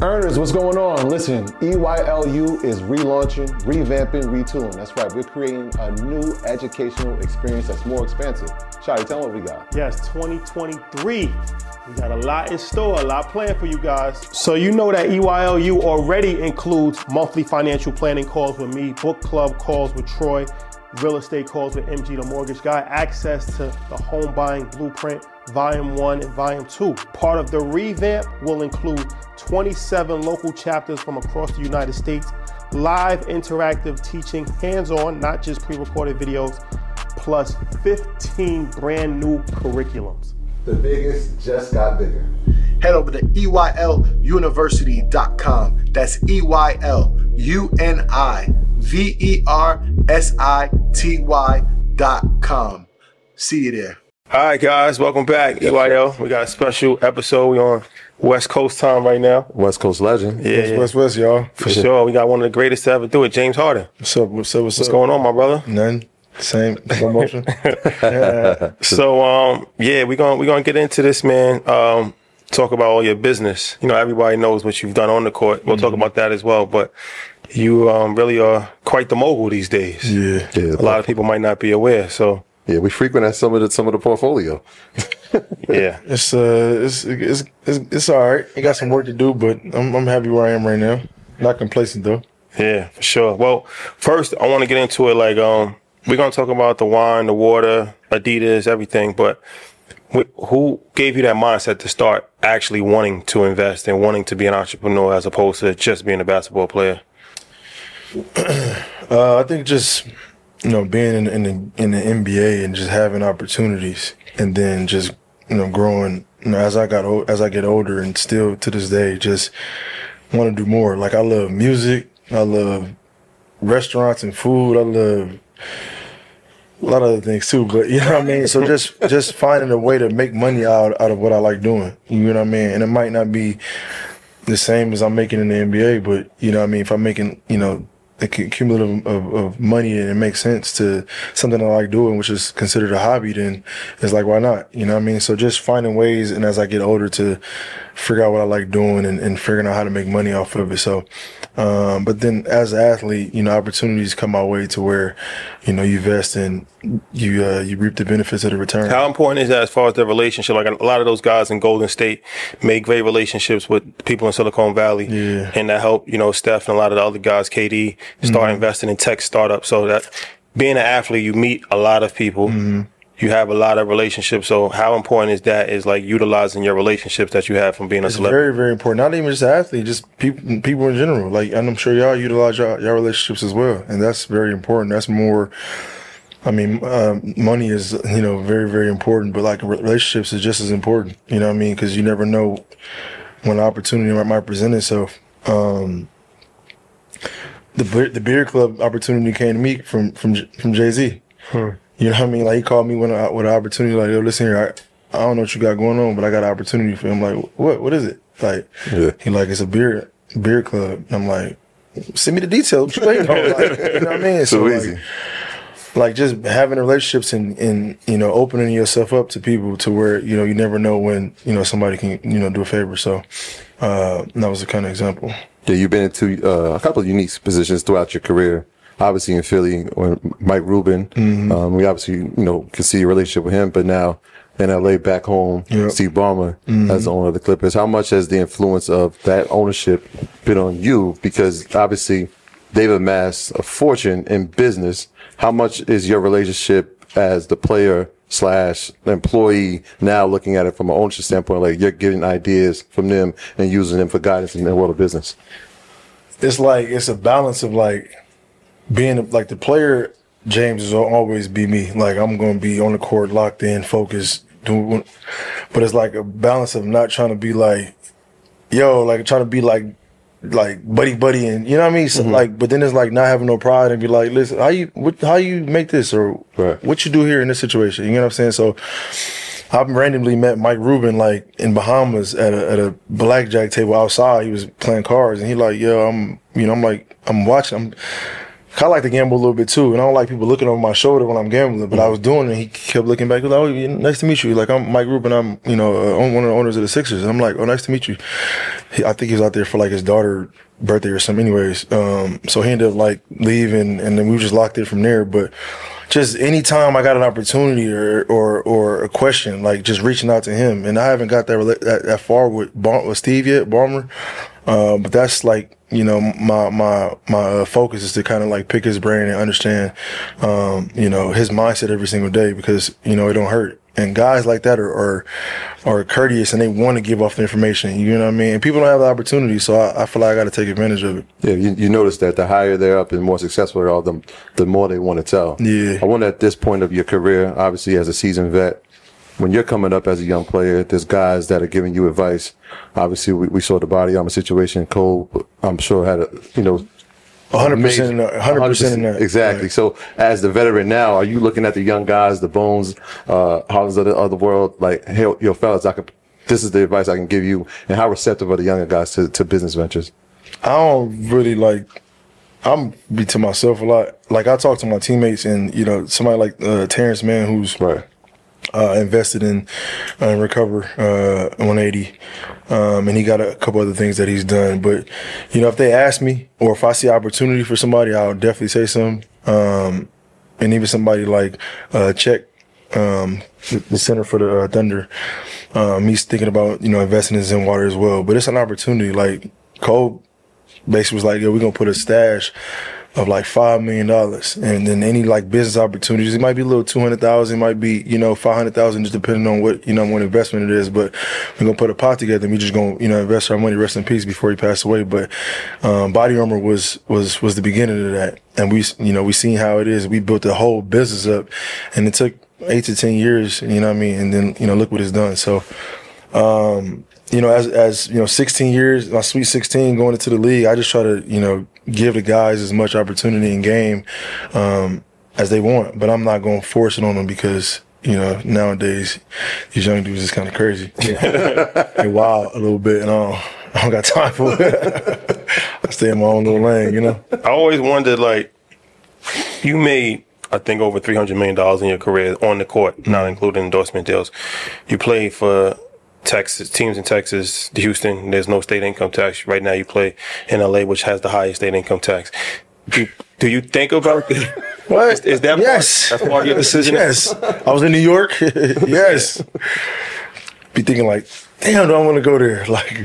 Earners, what's going on? Listen, EYLU is relaunching, revamping, retooling. That's right, we're creating a new educational experience that's more expansive. Shadi, tell them what we got. Yes, 2023. We got a lot in store, a lot planned for you guys. So you know that EYLU already includes monthly financial planning calls with me, book club calls with Troy, real estate calls with MG the Mortgage Guy, access to the home buying blueprint, Volume 1 and Volume 2. Part of the revamp will include 27 local chapters from across the United States, live interactive teaching, hands-on, not just pre-recorded videos, plus 15 brand new curriculums. The biggest just got bigger. Head over to EYLUniversity.com. That's EYLUniversity.com. See you there. All right, guys, welcome back. EYL, we got a special episode. We on West Coast time right now. West Coast legend. Yeah, West, y'all. for sure. We got one of the greatest to ever do it, James Harden. What's up? What's What's going on, my brother? None. Same motion. So, we're gonna get into this, man. Talk about all your business. You know, everybody knows what you've done on the court. We'll talk about that as well. But you really are quite the mogul these days. Yeah. A lot of people might not be aware. So. Yeah, we frequent at some of the portfolio. Yeah, It's all right. I got some work to do, but I'm happy where I am right now. Not complacent though. yeah, for sure. Well, first I want to get into it. Like, we're gonna talk about the wine, the water, Adidas, everything. But who gave you that mindset to start actually wanting to invest and wanting to be an entrepreneur as opposed to just being a basketball player? I think just being in the NBA and just having opportunities, and then just growing. As I get older, and still to this day, just want to do more. Like, I love music, I love restaurants and food, I love a lot of other things too. But you know what I mean. So just finding a way to make money out of what I like doing. You know what I mean. And it might not be the same as I'm making in the NBA, but you know what I mean. If I'm making a cumulative of money and it makes sense to something I like doing, which is considered a hobby, then it's like, why not? You know what I mean? So just finding ways, and as I get older, to figure out what I like doing and figuring out how to make money off of it. So, but then as an athlete, opportunities come my way to where, you invest and you reap the benefits of the return. How important is that as far as the relationship? Like, a lot of those guys in Golden State make great relationships with people in Silicon Valley. Yeah. And that helped, Steph and a lot of the other guys, KD, start investing in tech startups. So that being an athlete, you meet a lot of people. Mm-hmm. You have a lot of relationships. So how important is that, is like utilizing your relationships that you have from being a celebrity? Very, very important. Not even just an athlete, just people in general. Like, and I'm sure y'all utilize your relationships as well. And that's very important. That's more, money is, very, very important, but like relationships is just as important. You know what I mean? Because you never know when an opportunity might present itself. The beer club opportunity came to me from Jay-Z. You know what I mean? Like, he called me with an opportunity, like, yo, listen here, I don't know what you got going on, but I got an opportunity for him. Like, what is it? Like, He like, it's a beer club. And I'm like, send me the details. What you waiting on? Like, you know what I mean? So easy. Like just having relationships and opening yourself up to people to where, you never know when, somebody can, do a favor. So, that was a kind of example. Yeah, you've been into a couple of unique positions throughout your career. Obviously in Philly, or Mike Rubin, we obviously, can see your relationship with him, but now in LA back home, Steve Ballmer as the owner of the Clippers. How much has the influence of that ownership been on you? Because obviously they've amassed a fortune in business. How much is your relationship as the player / employee now looking at it from an ownership standpoint, like you're getting ideas from them and using them for guidance in the world of business? It's like, it's a balance of like being like the player. James will always be me. Like, I'm going to be on the court, locked in, focused, but it's like a balance of not trying to be like, trying to be like buddy, and you know what I mean? So but then it's like not having no pride and be like, listen, how you make this, or what you do here in this situation? You know what I'm saying? So I randomly met Mike Rubin like in Bahamas at a blackjack table outside. He was playing cards, and he like, I'm watching. I'm I like to gamble a little bit too, and I don't like people looking over my shoulder when I'm gambling. But I was doing it, and he kept looking back. He was like, "Oh, nice to meet you." Like, I'm Mike Rubin. I'm one of the owners of the Sixers. I'm like, "Oh, nice to meet you." I think he was out there for like his daughter's birthday or something. Anyways, so he ended up like leaving, and then we just locked it from there. But just anytime I got an opportunity or a question, like just reaching out to him, and I haven't got that far with Steve yet, Ballmer. But that's like, my focus is to kind of like pick his brain and understand, his mindset every single day, because, it don't hurt. And guys like that are courteous, and they want to give off the information. You know what I mean? And people don't have the opportunity, so I feel like I got to take advantage of it. Yeah, you notice that the higher they're up and more successful they are, the more they want to tell. Yeah. I wonder, at this point of your career, obviously as a seasoned vet, when you're coming up as a young player, there's guys that are giving you advice. Obviously, we saw the body armor situation. Cole, I'm sure, had 100% in that. Exactly. Right. So, as the veteran now, are you looking at the young guys, the Bones, Hollins of the world, like, hey, yo, fellas, this is the advice I can give you, and how receptive are the younger guys to business ventures? I don't really I'm be to myself a lot. Like, I talk to my teammates, and somebody like Terrence Mann, who's right. Invested in Recover 180, and he got a couple other things that he's done. But if they ask me, or if I see opportunity for somebody, I'll definitely say something. And even somebody like Czech, the center for the Thunder, he's thinking about investing in Zenwater as well. But it's an opportunity. Like, Cole basically was like, "Yo, we're gonna put a stash of like $5 million, and then any like business opportunities. It might be a little 200,000, it might be 500,000, just depending on what what investment it is. But we're gonna put a pot together, and we just gonna invest our money. Rest in peace before he passed away. But Body Armor was the beginning of that, and we seen how it is. We built the whole business up, and it took 8 to 10 years. You know what I mean? And then look what it's done. So. As 16 years, my sweet 16 going into the league, I just try to, give the guys as much opportunity in game as they want. But I'm not going to force it on them, because, nowadays these young dudes is kind of crazy. They wild a little bit, and I don't got time for it. I stay in my own little lane, I always wondered, like, you made, I think, over $300 million in your career on the court, not including endorsement deals. You played for Texas, teams in Texas, Houston, there's no state income tax. Right now you play in LA, which has the highest state income tax. Do you think about that? What? Is that yes. That's part of your decision? Yes. I was in New York. Yes. Be thinking like, damn, do I want to go there? Like,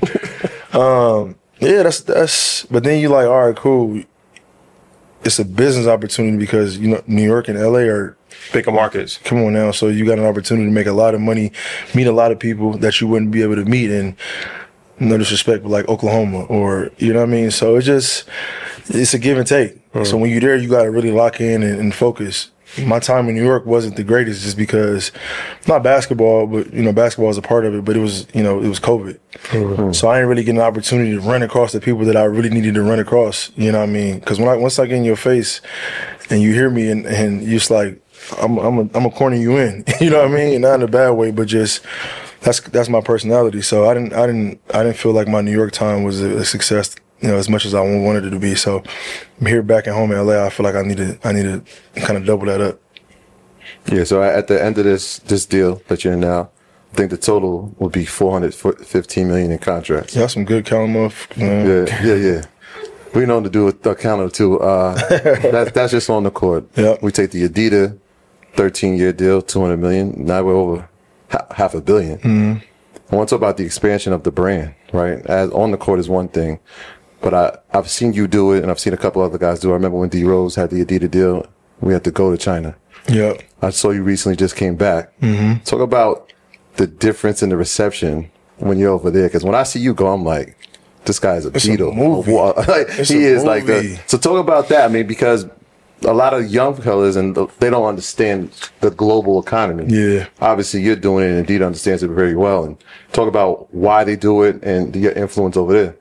yeah, that's, but then you like, all right, cool. It's a business opportunity, because, New York and LA are bigger markets. Come on now. So you got an opportunity to make a lot of money, meet a lot of people that you wouldn't be able to meet in, no disrespect, but like Oklahoma, or, you know what I mean? So it's a give and take. Mm-hmm. So when you're there, you got to really lock in and focus. My time in New York wasn't the greatest, just because, not basketball, but, basketball was a part of it, but it was, it was COVID. Mm-hmm. So I didn't really get an opportunity to run across the people that I really needed to run across, you know what I mean? Because once I get in your face and you hear me, and you're just like, I'm a corner you in, you know what I mean? Not in a bad way, but just that's my personality. So I didn't feel like my New York time was a success, as much as I wanted it to be. So I'm here back at home in LA. I feel like I need to kind of double that up. Yeah. So at the end of this deal that you're in now, I think the total would be $415 million in contracts. Yeah, some good count off. Yeah. We know to do a count of two. That's just on the court. Yep. We take the Adidas 13-year deal, $200 million. Now we're over $500 million. Mm-hmm. I want to talk about the expansion of the brand, right? As on the court is one thing, but I've seen you do it, and I've seen a couple other guys do it. I remember when D Rose had the Adidas deal, we had to go to China. Yeah. I saw you recently just came back. Mm-hmm. Talk about the difference in the reception when you're over there, because when I see you go, I'm like, this guy is a Beatle. He is like so talk about that, because a lot of young fellas, and they don't understand the global economy. Yeah. Obviously, you're doing it, and Indeed understands it very well. And talk about why they do it and your influence over there.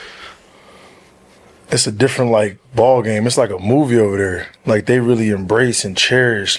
It's a different ball game. It's like a movie over there. Like, they really embrace and cherish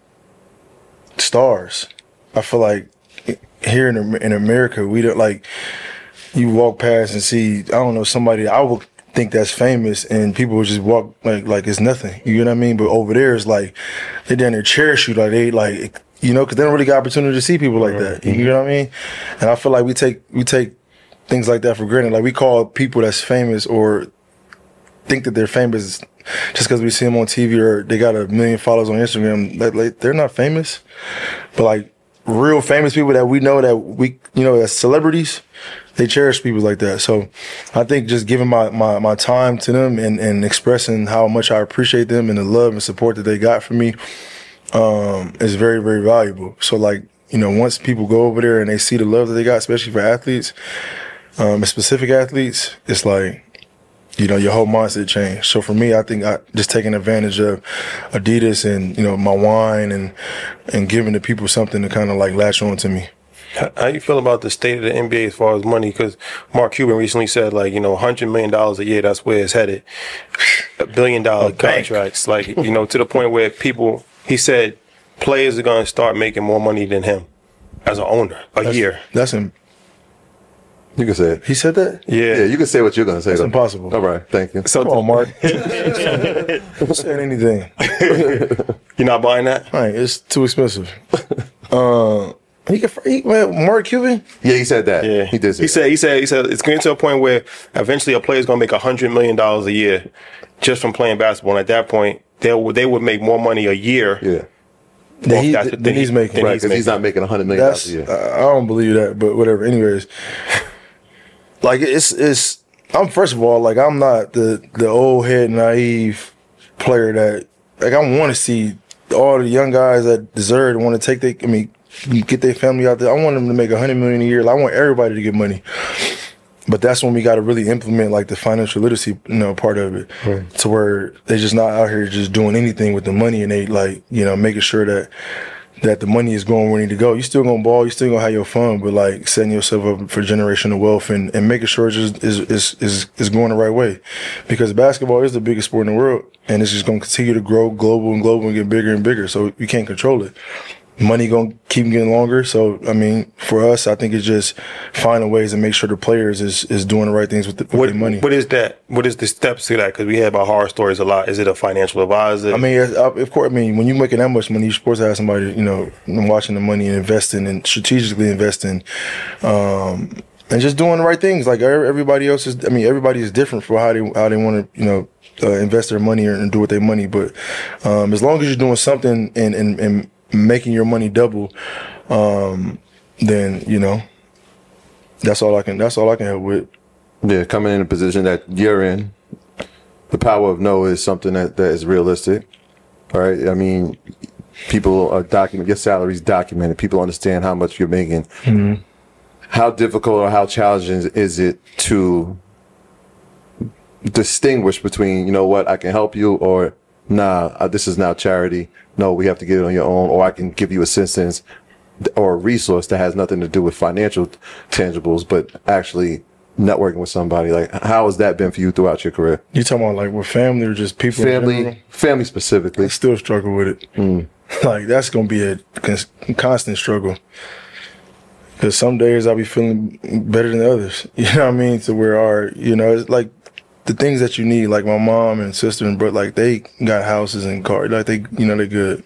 stars. I feel like here in America, we don't you walk past and see, I don't know, somebody I would think that's famous, and people would just walk like it's nothing. You know what I mean? But over there, it's like they down there cherish you, like they like, you know, because they don't really get opportunity to see people like that. You know what I mean? And I feel like we take things like that for granted. Like we call people that's famous or think that they're famous just because we see them on TV or they got 1 million followers on Instagram. Like they're not famous, but like real famous people that we know, that we, you know, as celebrities, they cherish people like that. So I think just giving my time to them and expressing how much I appreciate them and the love and support that they got from me is very, very valuable. So like, you know, once people go over there and they see the love that they got, especially for athletes, specific athletes, it's like, you know, your whole mindset changed. So for me, I think just taking advantage of Adidas and, you know, my wine and giving the people something to kind of like latch on to me. How you feel about the state of the NBA as far as money? Because Mark Cuban recently said, like, you know, $100 million a year, that's where it's headed. $1 billion contracts, like, you know, to the point where people, he said, players are going to start making more money than him as an owner a year. That's him. You can say it. He said that? Yeah, you can say what you're going to say. It's impossible. All right, thank you. So come on, Mark. I'm saying anything. You're not buying that? Right, it's too expensive. Mark Cuban? Yeah, he said that. Yeah, he did say He said it's getting to a point where eventually a player's going to make $100 million a year just from playing basketball. And at that point, they would make more money a year. Yeah. Than he's making. Right, because he's not making $100 million a year. I don't believe that, but whatever. Anyways, like it's. I'm first of all, like I'm not the old head naive player that, like, I want to see all the young guys that deserve and want to take get their family out there. I want them to make $100 million a year. Like, I want everybody to get money. But that's when we got to really implement like the financial literacy, you know, part of it, right, to where they're just not out here just doing anything with the money, and they like, you know, making sure that the money is going where it need to go. You still gonna ball, you still gonna have your fun, but like setting yourself up for generational wealth and making sure it just is going the right way, because basketball is the biggest sport in the world, and it's just gonna continue to grow global and get bigger and bigger. So you can't control it. Money gonna keep getting longer. So I mean, for us, I think it's just finding ways to make sure the players is doing the right things with their money. What is that? What is the steps to that? Because we hear about horror stories a lot. Is it a financial advisor? I mean, of course. I mean, when you're making that much money, you're supposed to have somebody, you know, watching the money and investing and strategically investing, and just doing the right things. Like everybody else is. I mean, everybody is different for how they want to, you know, invest their money and do with their money. But as long as you're doing something and making your money double, then, you know, that's all I can help with. Yeah, coming in a position that you're in, the power of no is something that is realistic. All right. I mean, people are your salary's documented. People understand how much you're making. Mm-hmm. How difficult or how challenging is it to distinguish between, you know what, I can help you, or nah, this is now charity. No, we have to get it on your own, or I can give you assistance or a resource that has nothing to do with financial tangibles, but actually networking with somebody. Like, how has that been for you throughout your career? You talking about like with family or just people? Family specifically. I still struggle with it. Like, that's going to be a constant struggle. Because some days I'll be feeling better than others. You know what I mean? To where you know, it's like, the things that you need, like my mom and sister and brother, like they got houses and cars, like they, you know, they're good.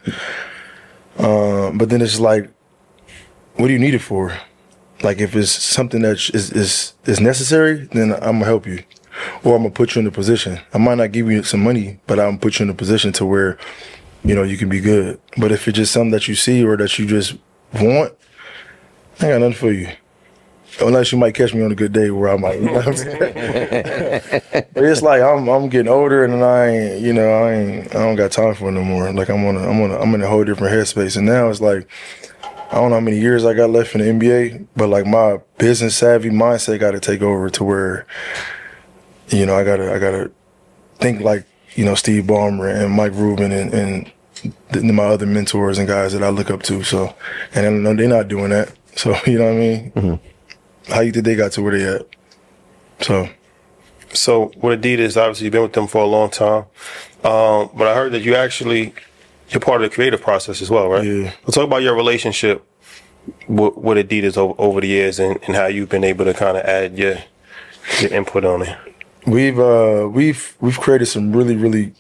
But then it's like, what do you need it for? Like, if it's something that is necessary, then I'm gonna help you, or I'm gonna put you in a position. I might not give you some money, but I'm gonna put you in a position to where, you know, you can be good. But if it's just something that you see or that you just want, I got nothing for you. Unless you might catch me on a good day where I might, you know what I'm saying? But it's like I'm getting older, and I don't got time for it no more. Like I'm in a whole different headspace, and now it's like, I don't know how many years I got left in the NBA, but like my business savvy mindset got to take over to where, you know, I gotta think like, you know, Steve Ballmer and Mike Rubin and my other mentors and guys that I look up to. So, and I know they're not doing that. So, you know what I mean? Mm-hmm. How you think they got to where they at? So with Adidas, obviously you've been with them for a long time, but I heard that you're part of the creative process as well, right? Yeah. Let's talk about your relationship with Adidas over the years and how you've been able to kind of add your input on it. we've created some really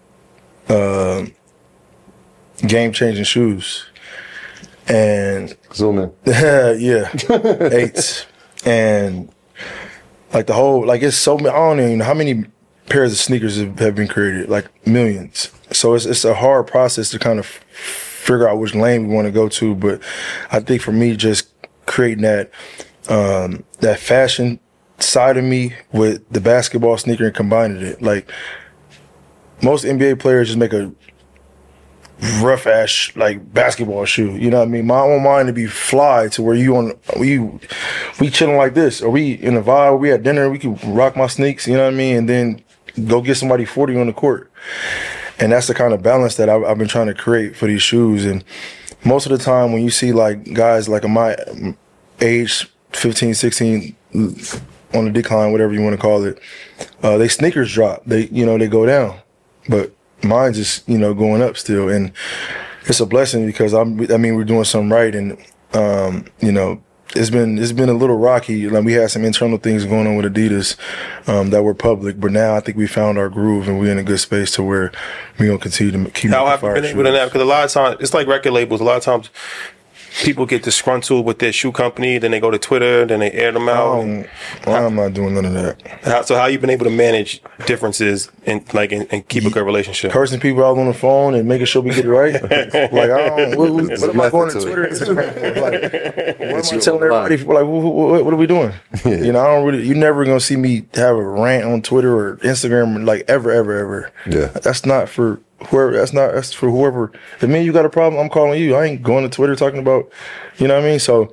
game changing shoes, and zoom in. yeah, 8s, and like the whole, like it's so many. I don't even know how many pairs of sneakers have been created, like millions. So it's a hard process to kind of figure out which lane we want to go to. But I think for me, just creating that fashion side of me with the basketball sneaker and combining it. Like most NBA players just make a rough ass like basketball shoe. You know what I mean? I want mine to be fly to where we chilling like this, or we in a vibe, we at dinner, we can rock my sneaks, you know what I mean? And then go get somebody 40 on the court. And that's the kind of balance that I've been trying to create for these shoes. And most of the time when you see like guys like my age, 15, 16, on the decline, whatever you want to call it, they sneakers drop. They go down. But mine's just, going up still. And it's a blessing because we're doing something right. And, it's been a little rocky. Like we had some internal things going on with Adidas that were public, but now I think we found our groove and we're in a good space to where we're gonna continue to keep. How have you been able to that? Because a lot of times it's like record labels. A lot of times people get disgruntled with their shoe company, then they go to Twitter, then they air them out. I'm not doing none of that. So how you been able to manage differences and keep a good relationship? Cursing people out on the phone and making sure we get it right. Like what am I going to Twitter? Like, what am I telling everybody? Like what are we doing? Yeah. I don't really. You're never gonna see me have a rant on Twitter or Instagram like ever. Yeah, that's not for whoever. That's for whoever. If me and you got a problem, I'm calling you. I ain't going to Twitter talking about. You know what I mean? So,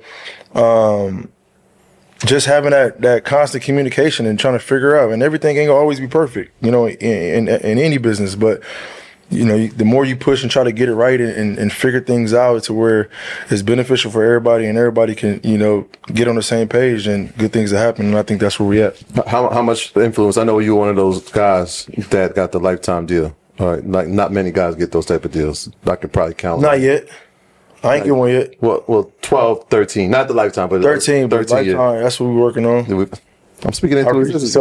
just having that constant communication and trying to figure out, and everything ain't gonna always be perfect, in any business. But the more you push and try to get it right and figure things out to where it's beneficial for everybody and everybody can get on the same page, and good things will happen. And I think that's where we at. How much influence? I know you're one of those guys that got the lifetime deal. All right, like not many guys get those type of deals. I could probably count. Not yet. I ain't get one yet. Well, 12, 13. Not the lifetime, but 13. 13 lifetime. Yeah. That's what we're working on. I'm speaking into existence.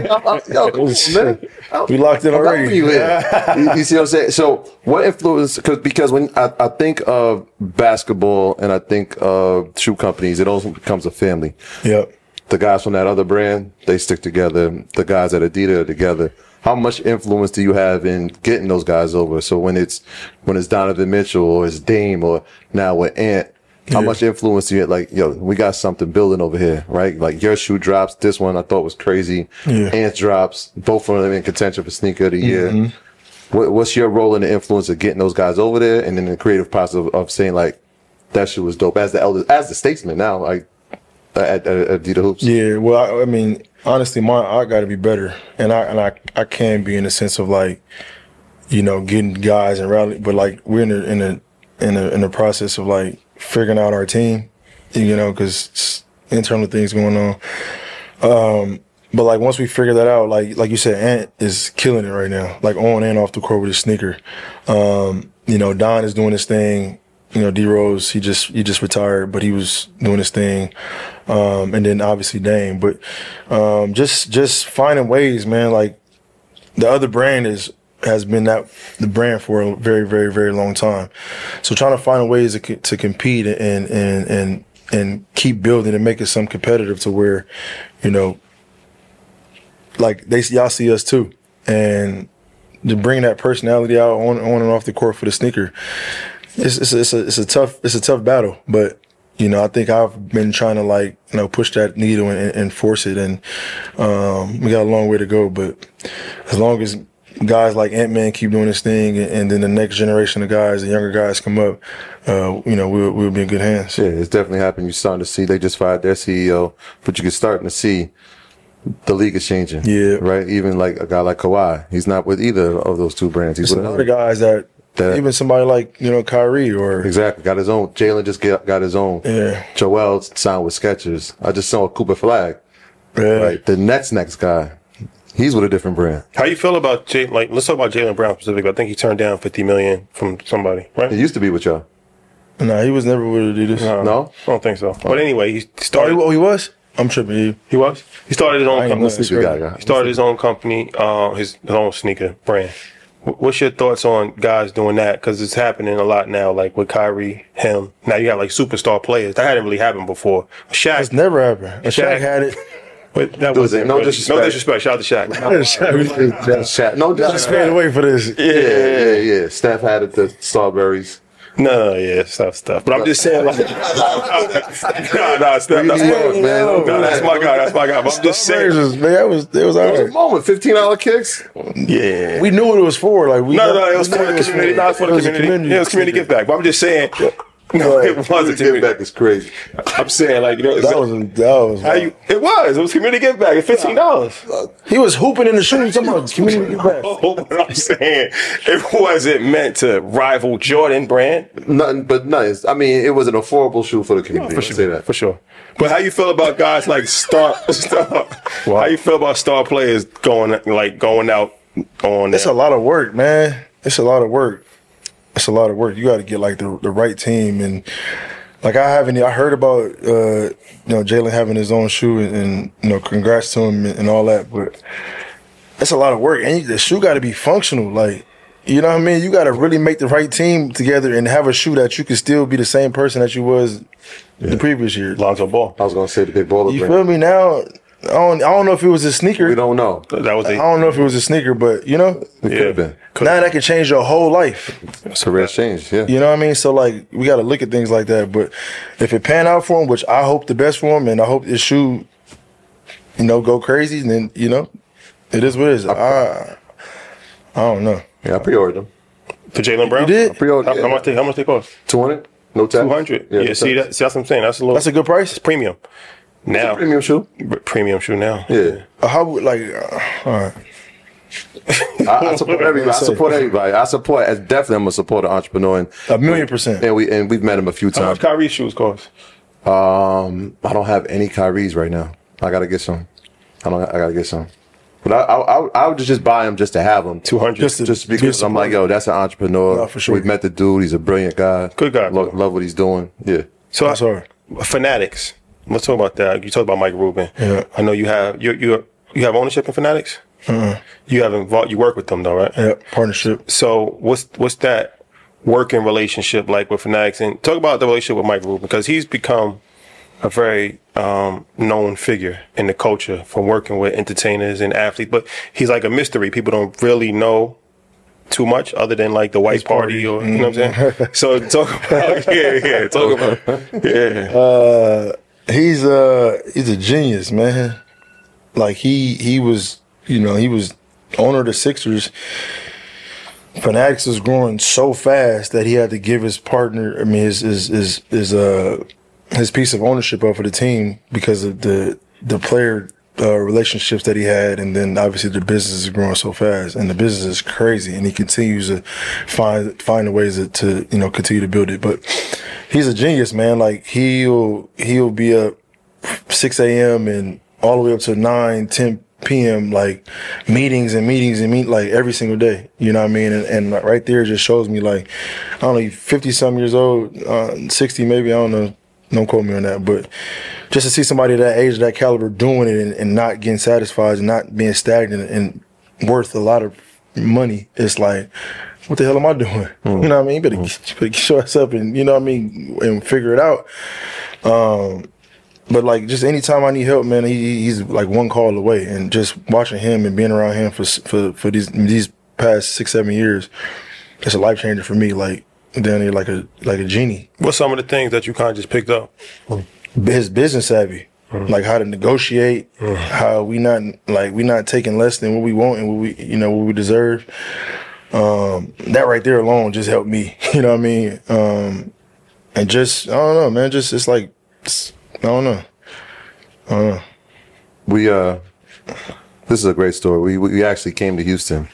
We locked in already. You see what I'm saying? So what influence, because when I think of basketball and I think of shoe companies, it also becomes a family. Yep. The guys from that other brand, they stick together. The guys at Adidas are together. How much influence do you have in getting those guys over? So when it's Donovan Mitchell or it's Dame or now with Ant, how much influence do you like? We got something building over here, right? Like your shoe drops. This one I thought was crazy. Yeah. Ant drops. Both of them in contention for sneaker of the year. Mm-hmm. What's your role in the influence of getting those guys over there, and then the creative process of saying like that shoe was dope as the statesman now, like at Adidas Hoops? Yeah. Well, I mean, honestly, I got to be better, and I can be in the sense of like, getting guys and rally, but like we're in the process of like figuring out our team, because internal things going on. But like once we figure that out, like you said, Ant is killing it right now, like on and off the court with his sneaker. Don is doing his thing. D Rose, he just retired, but he was doing his thing. And then obviously Dame, but just finding ways, man. Like the other brand has been the brand for a very, very, very long time. So trying to find ways to compete and keep building and make it some competitive to where, like y'all see us too, and to bring that personality out on and off the court for the sneaker. It's a tough battle, but I think I've been trying to push that needle and force it, and we got a long way to go. But as long as guys like Ant-Man keep doing this thing, and then the next generation of guys, the younger guys come up, we'll be in good hands. Yeah, it's definitely happened. You're starting to see they just fired their CEO, but you're starting to see the league is changing. Yeah, right. Even like a guy like Kawhi, he's not with either of those two brands. He's with other guys that even somebody like Kyrie or exactly got his own. Jalen just got his own. Yeah. Joel signed with Skechers. I just saw a Cooper Flag. Yeah. Right. The next guy, he's with a different brand. How you feel about let's talk about Jaylen Brown specifically. I think he turned down $50 million from somebody, right? He used to be with y'all. No, he was never with Adidas. No? I don't think so. But anyway, he started. Oh, he was? I'm tripping. He was. He started his own I ain't company. listening to that He started his own company, his own sneaker brand. What's your thoughts on guys doing that? Because it's happening a lot now, like with Kyrie, him. Now you got like superstar players. That hadn't really happened before. Shaq. It's never happened. Shaq had it. But that was No disrespect. No disrespect. Shout out to Shaq. Shaq. No Just disrespect. wait for this. Yeah. Steph had it, the Strawberries. No, yeah, stuff. But I'm just saying, like, Steph, that's my guy. That's my guy. But I'm just saying, It was There was a alright. moment, $15 kicks. yeah. We knew what it was for. Like we No, it was for the community. No, it's for the community. Yeah, it was community give back. But I'm just saying, no, it was a Give community. back is crazy. I'm saying, like, you know, That was. how you? It was community give back. It's $15. He was hooping in the shoe. Talking about community give back. Oh, but I'm saying it wasn't meant to rival Jordan brand. Nothing. I mean, it was an affordable shoe for the community. For Let's sure, say that. for sure. But how you feel about guys like star? How you feel about star players going out on? It's a lot of work, man. It's a lot of work. You got to get like the right team, and like I heard about Jalen having his own shoe, and congrats to him and all that, but it's a lot of work, and the shoe got to be functional, like. You know what I mean? You got to really make the right team together and have a shoe that you can still be the same person that you was the previous year. Lonzo Ball. I was gonna say the big baller. You brand. feel me? Now, I don't know if it was a sneaker. We don't know. That was I don't know if it was a sneaker, but It could have been. now that can change your whole life. It's a rare change. Yeah. You know what I mean? So like we got to look at things like that. But if it pan out for him, which I hope the best for him, and I hope his shoe, go crazy, then it is what it is. I don't know. Yeah, I pre-ordered them. For Jalen Brown. You did? Pre-ordered. How much they cost? 200. No tax. 200. Yeah, Yeah, no see, tax. that's what I'm saying. That's a little. That's a good price. premium. Now, Premium shoe. premium shoe now. Yeah. How like? All right. I support everybody. Definitely, I'm gonna support an entrepreneur, and 1,000,000%. and we've met him a few How much times. Kyrie shoes cost? I don't have any Kyries right now. I gotta get some. I gotta get some. But I would just buy them just to have them. 200. Just because I'm like, yo, that's an entrepreneur. No, for sure. We've met the dude. He's a brilliant guy. Good guy, bro. Love what he's doing. Yeah. So I'm sorry. Fanatics. Let's talk about that. You talked about Mike Rubin. Yeah. I know you have you have ownership in Fanatics. You have involved. You work with them though, right? Yeah, partnership. So what's that working relationship like with Fanatics? And talk about the relationship with Mike Rubin, because he's become a very known figure in the culture from working with entertainers and athletes. But he's like a mystery. People don't really know too much other than like the white party or, you know what I'm saying? So talk about, He's a genius, man. Like he was, he was owner of the Sixers. Fanatics was growing so fast that he had to give his partner, his piece of ownership of for the team because of the player relationships that he had, and then obviously the business is growing so fast, and the business is crazy, and he continues to find the ways to continue to build it. But he's a genius, man. Like he'll be up 6 a.m. and all the way up to 9, 10 p.m. like meetings like every single day. You know what I mean? And right there just shows me, like, I don't know, 50-something years old, 60 maybe, I don't know. Don't quote me on that, but just to see somebody that age, that caliber doing it and not getting satisfied and not being stagnant and worth a lot of money, it's like, what the hell am I doing? You know what I mean? You better get your ass up and, you know what I mean, and figure it out. But like, just anytime I need help, man, he's like one call away. And just watching him and being around him for these past 6-7 years, it's a life changer for me. Like, down there like a genie. What's some of the things that you kind of just picked up? His business savvy, like how to negotiate, how we not taking less than what we want and what we deserve. That right there alone just helped me. You know what I mean? And just, I don't know, man. Just it's like, I don't know. We this is a great story. We actually came to Houston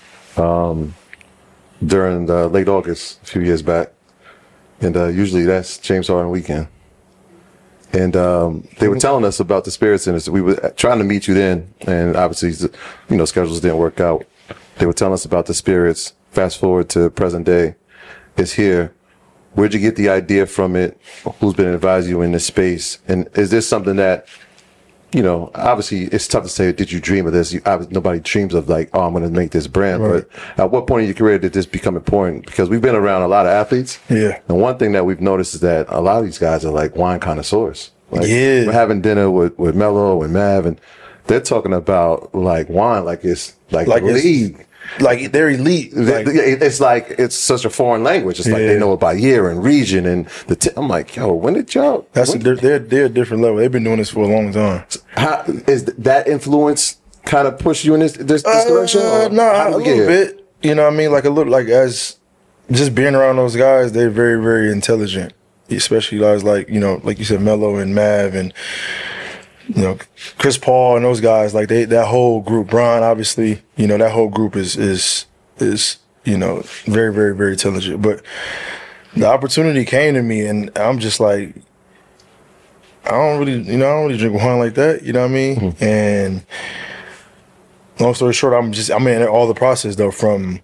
during late August a few years back, and usually that's James Harden weekend. And they were telling us about the Spirit Center. We were trying to meet you then, and obviously, schedules didn't work out. They were telling us about the Spirits. Fast forward to present day, it's here. Where'd you get the idea from it? Who's been advising you in this space? And is this something that you know, obviously it's tough to say, did you dream of this? Nobody dreams of like, oh, I'm going to make this brand. Right. But at what point in your career did this become important? Because we've been around a lot of athletes. Yeah. And one thing that we've noticed is that a lot of these guys are like wine connoisseurs. Like, Yeah. we're having dinner with Melo and Mav, and they're talking about like wine like it's like it's- league. Like they're elite. Like, It's like it's such a foreign language. It's like Yeah. they know it by year and region and I'm like, yo, when did y'all? they're a different level. They've been doing this for a long time. How is that influence kind of push you in this direction? Or No, how a did we get little here? bit. You know what I mean? Like a little, like as just being around those guys, they're very, very intelligent. Especially guys like, you know, like you said, Melo and Mav and, you know, Chris Paul and those guys, like that whole group, Bron, obviously, you know, that whole group is, you know, very, very, very intelligent. But the opportunity came to me and I'm just like, I don't really drink wine like that, you know what I mean? Mm-hmm. And long story short, I'm in all the process though, from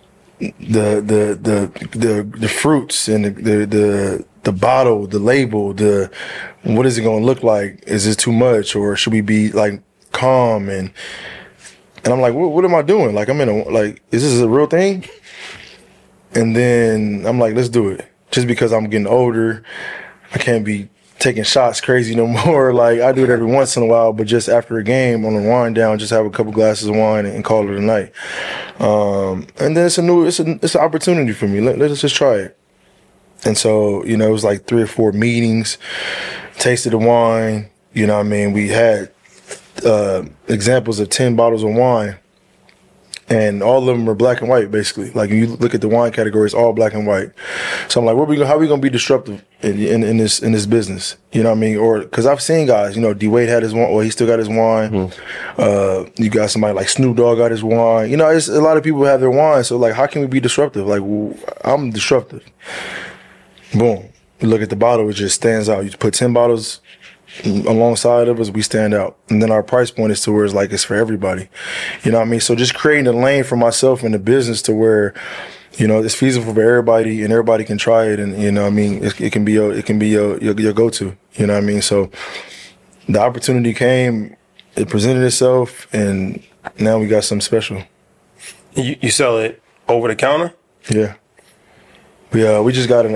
the fruits and the bottle, the label, what is it going to look like? Is this too much, or should we be like calm? And I'm like, what am I doing? Like, is this a real thing? And then I'm like, let's do it. Just because I'm getting older, I can't be taking shots crazy no more. Like, I do it every once in a while, but just after a game on the wind down, just have a couple glasses of wine and call it a night. And then it's an opportunity for me. Let's just try it. And so, you know, it was like 3 or 4 meetings, tasted the wine, you know what I mean? We had examples of 10 bottles of wine, and all of them are black and white, basically. Like, when you look at the wine category, it's all black and white. So I'm like, how are we going to be disruptive in this business? You know what I mean? Or, because I've seen guys, you know, D-Wade had his wine, or he still got his wine. You got somebody like Snoop Dogg got his wine. You know, it's a lot of people have their wine. So, like, how can we be disruptive? Like, I'm disruptive. Boom. You look at the bottle, it just stands out. You put 10 bottles alongside of us, we stand out. And then our price point is to where it's like it's for everybody. You know what I mean? So just creating a lane for myself in the business to where, you know, it's feasible for everybody and everybody can try it. And, you know what I mean? It can be your go-to. You know what I mean? So the opportunity came, it presented itself, and now we got something special. You sell it over the counter? Yeah. We just got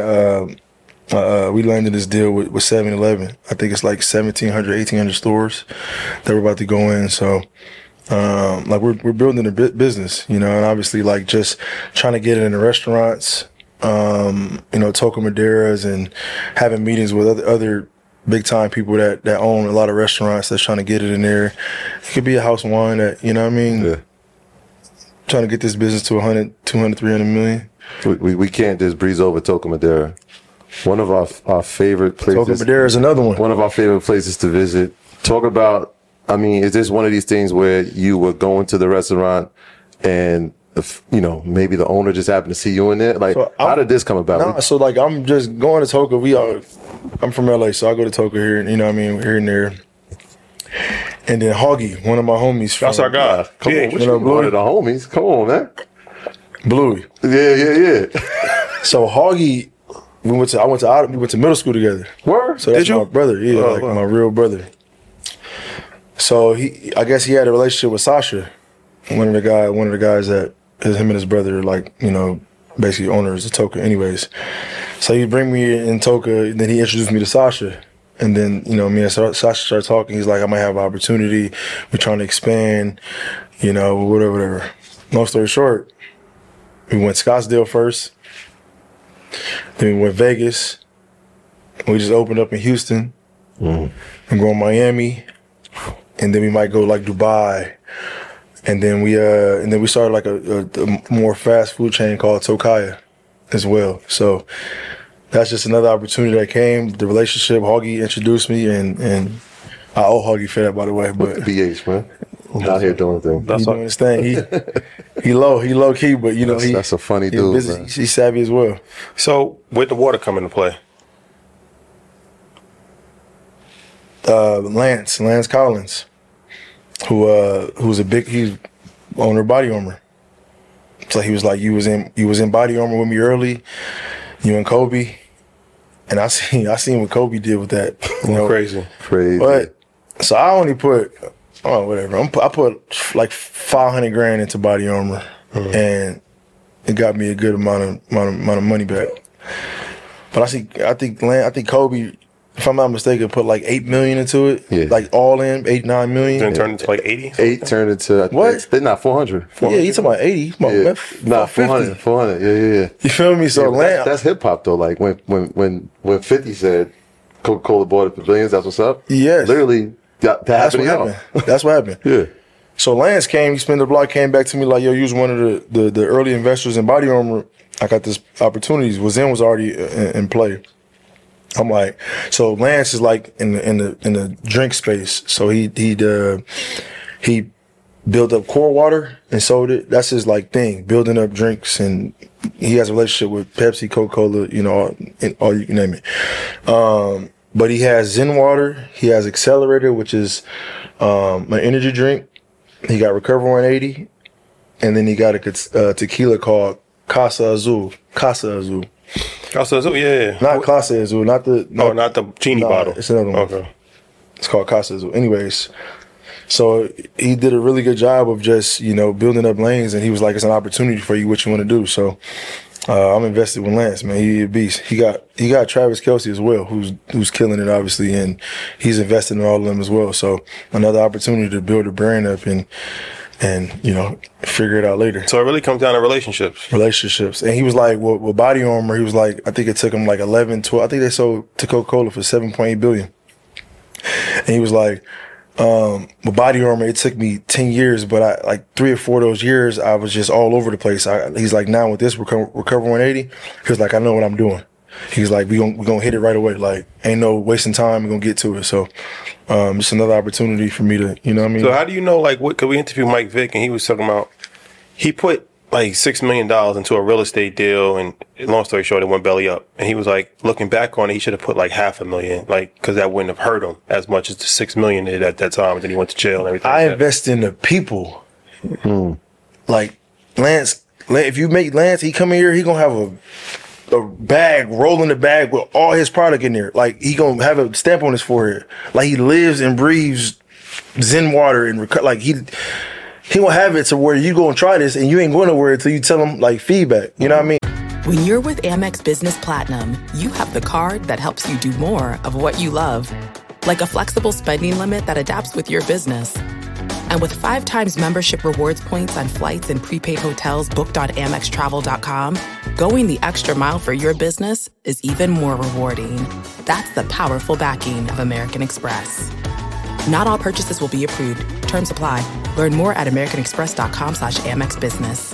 we landed this deal with 7-Eleven. I think it's like 1,700, 1,800 stores that we're about to go in. So, like we're building a business, you know, and obviously like just trying to get it in the restaurants, you know, Toca Maderas, and having meetings with other big time people that own a lot of restaurants that's trying to get it in there. It could be a house wine that, you know what I mean? Yeah. Trying to get this business to 100, 200, 300 million. We can't just breeze over Toca Madera. One of our favorite places. Toca Madera is another one. One of our favorite places to visit. Talk about, I mean, is this one of these things where you were going to the restaurant and, you know, maybe the owner just happened to see you in there? Like, So how did this come about? Nah, so like I'm just going to Toca. I'm from LA, so I go to Toca here, you know what I mean, here and there. And then Hoggy, one of my homies. That's our guy. Come Yeah. on, what You you know, one of the homies? Come on, man. Bluey. Yeah. So Hoggy, we went to middle school together. Word? So that's Did you? my brother, yeah, Oh, like wow. my real brother. So I guess he had a relationship with Sasha, one of the guys that him and his brother, like, you know, basically owners of Toca anyways. So he'd bring me in Toca, and then he introduced me to Sasha. And then, you know, me and Sasha started talking. He's like, I might have an opportunity. We're trying to expand, you know, whatever. Long story short, we went Scottsdale first. Then we went Vegas. We just opened up in Houston. And go to Miami. And then we might go like Dubai. And then we started like a more fast food chain called Tokaya as well. So that's just another opportunity that came. The relationship, Hoggy introduced me, and I owe Hoggy for that, by the way. But BH, man. Out here doing things. he doing his thing. He low key, but you know That's a funny he's dude, busy. man. He's savvy as well. So, where'd the water come into play? Lance Collins, who's he's owner of Body Armor. So he was like, you was in Body Armor with me early, you and Kobe, and I seen what Kobe did with that. You know, Crazy. Crazy. But So I only put, whatever. I put like $500,000 into Body Armor, and it got me a good amount of money back. But I think Kobe, if I'm not mistaken, put like $8 million into it. Yeah. Like all in, $8-9 million. Then turned into like 80? 8 turned into, what? They're not 400. Yeah, he's talking about 80. Yeah. Nah, 400. Yeah. You feel me? So that's hip hop though. Like when 50 said Coca-Cola bought it for billions, that's what's up. Yes. Literally, that's what happened. That's what happened. Yeah. So Lance came, he spent the block, came back to me like, yo, you was one of the early investors in Body Armor. I got this opportunities. Was already in play. I'm like, so Lance is like in the drink space. So he built up Core Water and sold it. That's his like thing, building up drinks, and he has a relationship with Pepsi, Coca-Cola, you know, all you can name it. But he has Zen Water. He has Accelerator, which is an energy drink. He got Recover 180, and then he got a tequila called Casa Azul. Casa Azul, yeah. Not Casa Azul, not the genie bottle. It's another one. Okay. It's called Casa Azul. Anyways, so he did a really good job of just, you know, building up lanes, and he was like, it's an opportunity for you, what you want to do. So I'm invested with Lance, man. He a beast. He got Travis Kelce as well, who's killing it, obviously, and he's invested in all of them as well. So another opportunity to build a brand up and you know, figure it out later. So it really comes down to relationships. And he was like, with Body Armor, he was like, I think it took him like 11, 12. I think they sold to Coca-Cola for $7.8 billion. And he was like, with Body Armor, it took me 10 years, but I like 3 or 4 of those years, I was just all over the place. He's like, now with this Recover 180, he was like, I know what I'm doing. He's like, we gonna hit it right away. Like, ain't no wasting time. We're gonna get to it. So, just another opportunity for me to, you know what I mean? So how do you know, like, cause we interviewed Mike Vick and he was talking about, he put like $6 million into a real estate deal, and long story short, it went belly up. And he was like, looking back on it, he should have put like $500,000, like, cause that wouldn't have hurt him as much as the $6 million did at that time. And then he went to jail and everything. I invest in the people. Like Lance, if you make Lance, he come in here, he gonna have a bag, rolling the bag with all his product in there. Like, he gonna have a stamp on his forehead. Like, he lives and breathes Zen Water and like he gonna have it to where you gonna try this and you ain't going nowhere until you tell him like feedback. You know what I mean? When you're with Amex Business Platinum, you have the card that helps you do more of what you love. Like a flexible spending limit that adapts with your business. And with 5 times membership rewards points on flights and prepaid hotels booked on AmexTravel.com, going the extra mile for your business is even more rewarding. That's the powerful backing of American Express. Not all purchases will be approved. Terms apply. Learn more at americanexpress.com/Amex Business.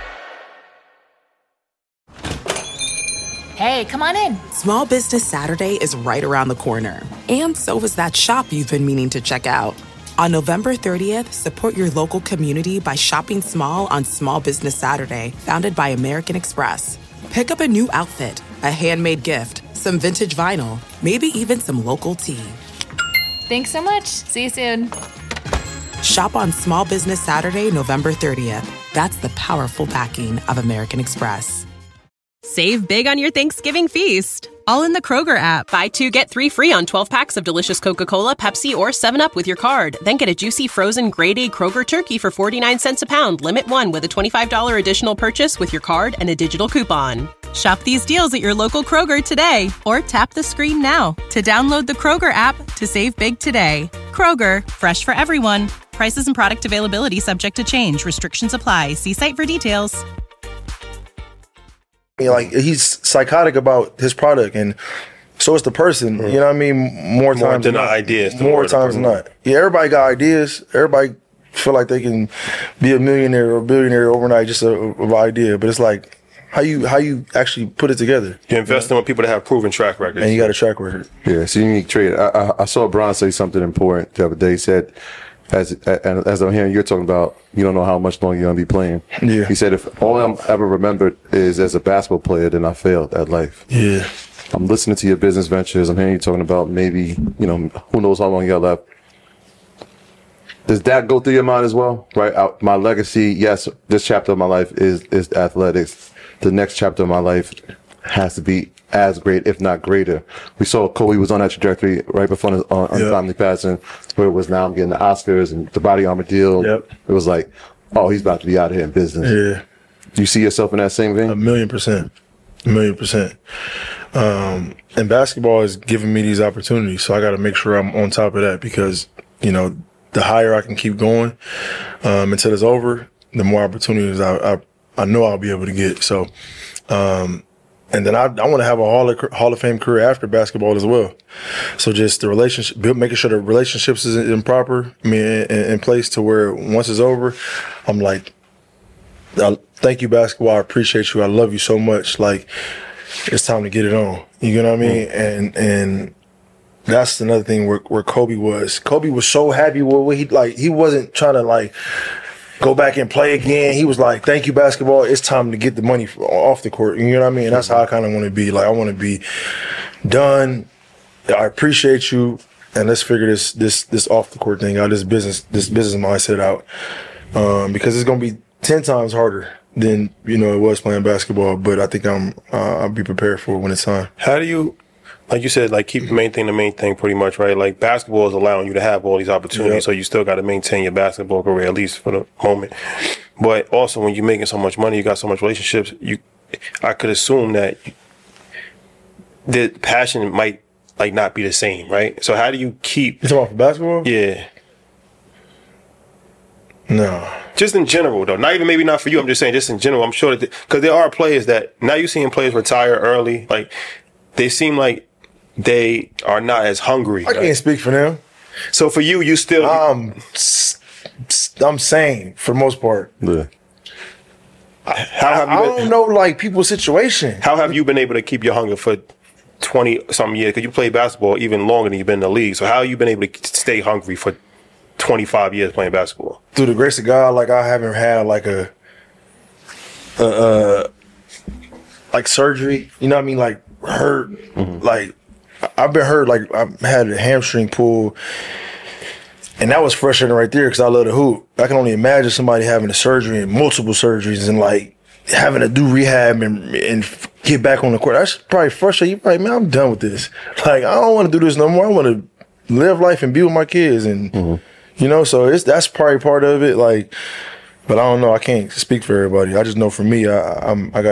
Hey, come on in. Small Business Saturday is right around the corner. And so is that shop you've been meaning to check out. On November 30th, support your local community by shopping small on Small Business Saturday, founded by American Express. Pick up a new outfit, a handmade gift, some vintage vinyl, maybe even some local tea. Thanks so much. See you soon. Shop on Small Business Saturday, November 30th. That's the powerful backing of American Express. Save big on your Thanksgiving feast, all in the Kroger app. Buy 2, get 3 free on 12 packs of delicious Coca-Cola, Pepsi, or 7-Up with your card. Then get a juicy frozen grade A Kroger turkey for 49 cents a pound. Limit 1 with a $25 additional purchase with your card and a digital coupon. Shop these deals at your local Kroger today, or tap the screen now to download the Kroger app to save big today. Kroger, fresh for everyone. Prices and product availability subject to change. Restrictions apply. See site for details. Like, he's psychotic about his product, and so is the person. You know what I mean? More times than not. Ideas. More times than not. Yeah, everybody got ideas. Everybody feel like they can be a millionaire or a billionaire overnight, just an idea. But it's like, how you actually put it together. You invest in people that have proven track records. And you got a track record. Yeah, it's a unique trait. I saw Bron say something important the other day. He said, as I'm hearing you're talking about, you don't know how much longer you're going to be playing. Yeah. He said, if all I'm ever remembered is as a basketball player, then I failed at life. Yeah. I'm listening to your business ventures. I'm hearing you talking about maybe, you know, who knows how long you got left. Does that go through your mind as well? Right? My legacy, yes, this chapter of my life is athletics. The next chapter of my life has to be as great, if not greater. We saw Kobe was on that trajectory right before his untimely passing, where it was now I'm getting the Oscars and the body armor deal. Yep. It was like, oh, he's about to be out of here in business. Yeah. Do you see yourself in that same vein? 1,000,000%. 1,000,000%. And basketball is giving me these opportunities, so I got to make sure I'm on top of that because, you know, the higher I can keep going until it's over, the more opportunities I know I'll be able to get. So, and then I want to have a Hall of Fame career after basketball as well. So just the relationship, making sure the relationships is in place to where once it's over, I'm like, thank you, basketball. I appreciate you. I love you so much. Like, it's time to get it on. You know what I mean? And that's another thing where Kobe was. Kobe was so happy with what he wasn't trying to like go back and play again. He was like, thank you, basketball. It's time to get the money off the court. You know what I mean? And that's how I kind of want to be. Like, I want to be done. I appreciate you. And let's figure this off the court thing out, this business mindset out. Because it's going to be 10 times harder than, you know, it was playing basketball. But I think I'll be prepared for it when it's time. How do you, like you said, like keep the main thing pretty much, right? Like basketball is allowing you to have all these opportunities, so you still got to maintain your basketball career, at least for the moment. But also when you're making so much money, you got so much relationships, I could assume that the passion might like not be the same, right? So how do you keep... You talking about for basketball? Yeah. No. Just in general, though. Maybe not for you. I'm just saying, just in general. I'm sure that because there are players that now you're seeing players retire early. Like they seem like they are not as hungry. I can't speak for them. So for you, you still. I'm sane for the most part. Yeah. I don't know, like people's situation. How have you been able to keep your hunger for 20-something years? Because you played basketball even longer than you've been in the league. So how have you been able to stay hungry for 25 years playing basketball? Through the grace of God, like I haven't had like a like surgery. You know what I mean? Like hurt. Mm-hmm. Like I've been hurt. Like I had a hamstring pull. And that was frustrating right there because I love to hoop. I can only imagine somebody having a surgery and multiple surgeries and like having to do rehab and get back on the court. That's probably frustrating. You're probably, man, I'm done with this. Like, I don't want to do this no more. I want to live life and be with my kids. And, you know, so that's probably part of it. Like, but I don't know. I can't speak for everybody. I just know for me, I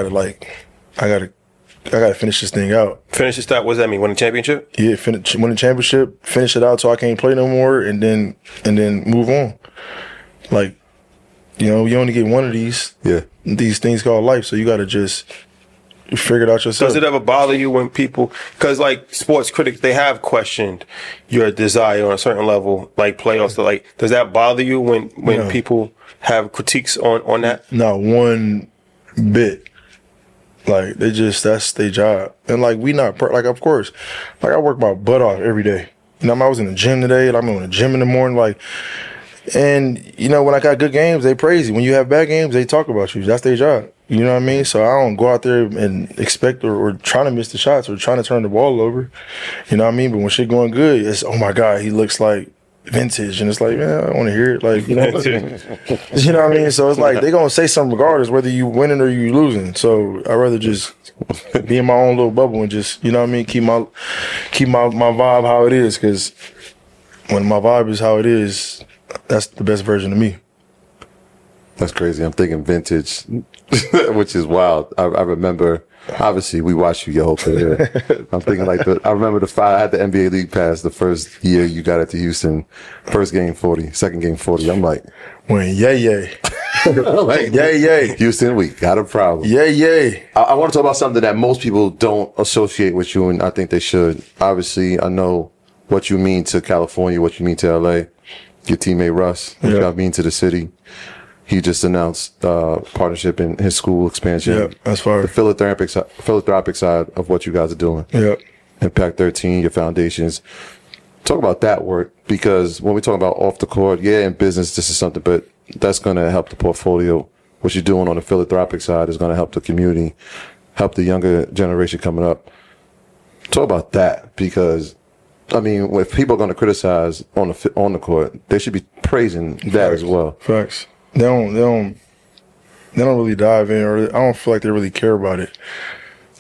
gotta finish this thing out. Finish this out. What does that mean? Win a championship? Yeah, win a championship. Finish it out so I can't play no more, and then move on. Like, you know, you only get one of these. Yeah. These things called life, so you gotta just figure it out yourself. Does it ever bother you when people? Because like sports critics, they have questioned your desire on a certain level, like playoffs. So like, does that bother you when people have critiques on that? Not one bit. Like, that's their job. And, like, we not, like, of course, like, I work my butt off every day. You know, I was in the gym today, and I'm in the gym in the morning, like, and, you know, when I got good games, they praise you. When you have bad games, they talk about you. That's their job. You know what I mean? So I don't go out there and expect or trying to miss the shots or trying to turn the ball over. You know what I mean? But when shit going good, it's, oh, my God, he looks like vintage, and it's like, man, I want to hear it, like, you know, you know what I mean? So it's like they gonna say something regardless whether you winning or you losing. So I'd rather just be in my own little bubble and just, you know what I mean, keep my vibe how it is, because when my vibe is how it is, that's the best version of me. That's crazy. I'm thinking vintage, which is wild. I remember. Obviously, we watched you your whole career. I'm thinking like I remember I had the NBA League Pass the first year you got it to Houston. First game 40, second game 40. I'm like, when yay. Like, yay. Houston, we got a problem. Yay. I want to talk about something that most people don't associate with you, and I think they should. Obviously, I know what you mean to California, what you mean to LA. Your teammate Russ, what you mean to the city. He just announced partnership in his school expansion. Yeah, as far as the philanthropic side of what you guys are doing. Yeah. Impact 13, your foundations. Talk about that work, because when we talk about off the court, in business, this is something, but that's going to help the portfolio. What you're doing on the philanthropic side is going to help the community, help the younger generation coming up. Talk about that, because I mean, if people are going to criticize on the court, they should be praising that as well. Facts. They don't really dive in, or I don't feel like they really care about it.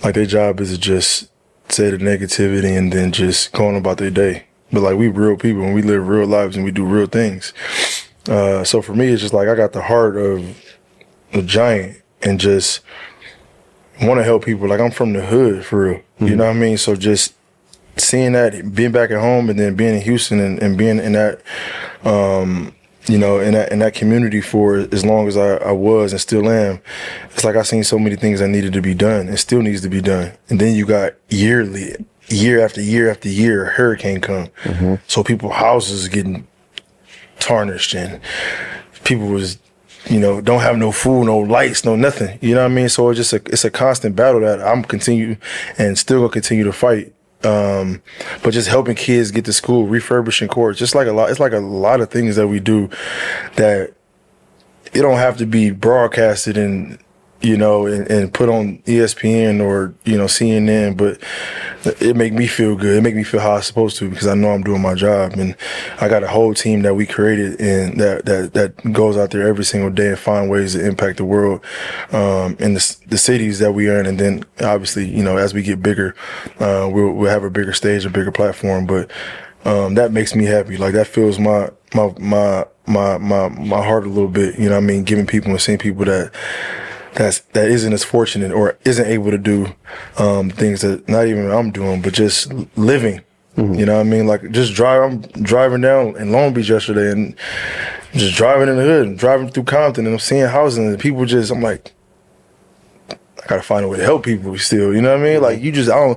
Like their job is to just say the negativity and then just going about their day. But like we real people and we live real lives and we do real things. So for me, it's just like I got the heart of a giant and just want to help people. Like I'm from the hood for real. You know what I mean? So just seeing that, being back at home and then being in Houston and being in that, you know, in that community for as long as I was and still am, it's like I seen so many things that needed to be done and still needs to be done. And then you got year after year after year, a hurricane come. So people's houses getting tarnished and people was, you know, don't have no food, no lights, no nothing. You know what I mean? So it's a constant battle that I'm continue and still gonna continue to fight. But just helping kids get to school, refurbishing courts, just like it's like a lot of things that we do that it don't have to be broadcasted and, you know, and put on ESPN or, you know, CNN, but it make me feel good. It make me feel how I'm supposed to because I know I'm doing my job. And I got a whole team that we created and that goes out there every single day and find ways to impact the world, in the cities that we are in. And then obviously, you know, as we get bigger, we'll have a bigger stage, a bigger platform. But, that makes me happy. Like that fills my heart a little bit, you know what I mean? Giving people and seeing people that isn't as fortunate or isn't able to do things that not even I'm doing, but just living. You know what I mean? Like I'm driving down in Long Beach yesterday and just driving in the hood and driving through Compton and I'm seeing houses and people I'm like, I gotta find a way to help people still. You know what I mean? Like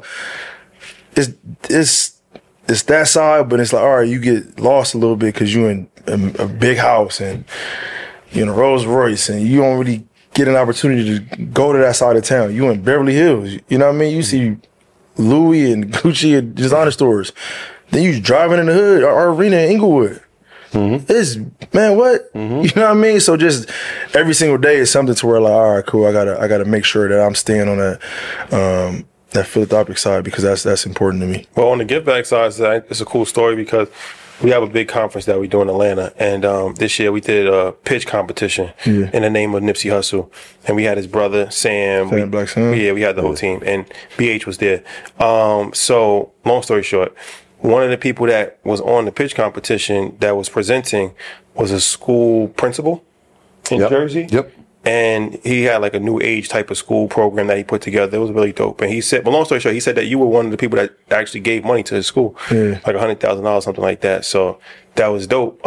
it's that side, but it's like, all right, you get lost a little bit because you in a big house and you in a Rolls Royce and you don't really get an opportunity to go to that side of town. You in Beverly Hills, you know what I mean? You see Louis and Gucci and designer stores. Then you driving in the hood, our arena in Inglewood. It's, man, what? You know what I mean? So just every single day is something to where like, all right, cool. I gotta make sure that I'm staying on that philanthropic side because that's important to me. Well, on the give back side, it's a cool story because we have a big conference that we do in Atlanta, and this year we did a pitch competition in the name of Nipsey Hussle, and we had his brother Sam. Black Sam. Yeah, we had the whole team, and BH was there. So long story short, one of the people that was on the pitch competition that was presenting was a school principal in Jersey. And he had like a new age type of school program that he put together. It was really dope. And he said, but long story short, he said that you were one of the people that actually gave money to his school, like $100,000, something like that. So that was dope.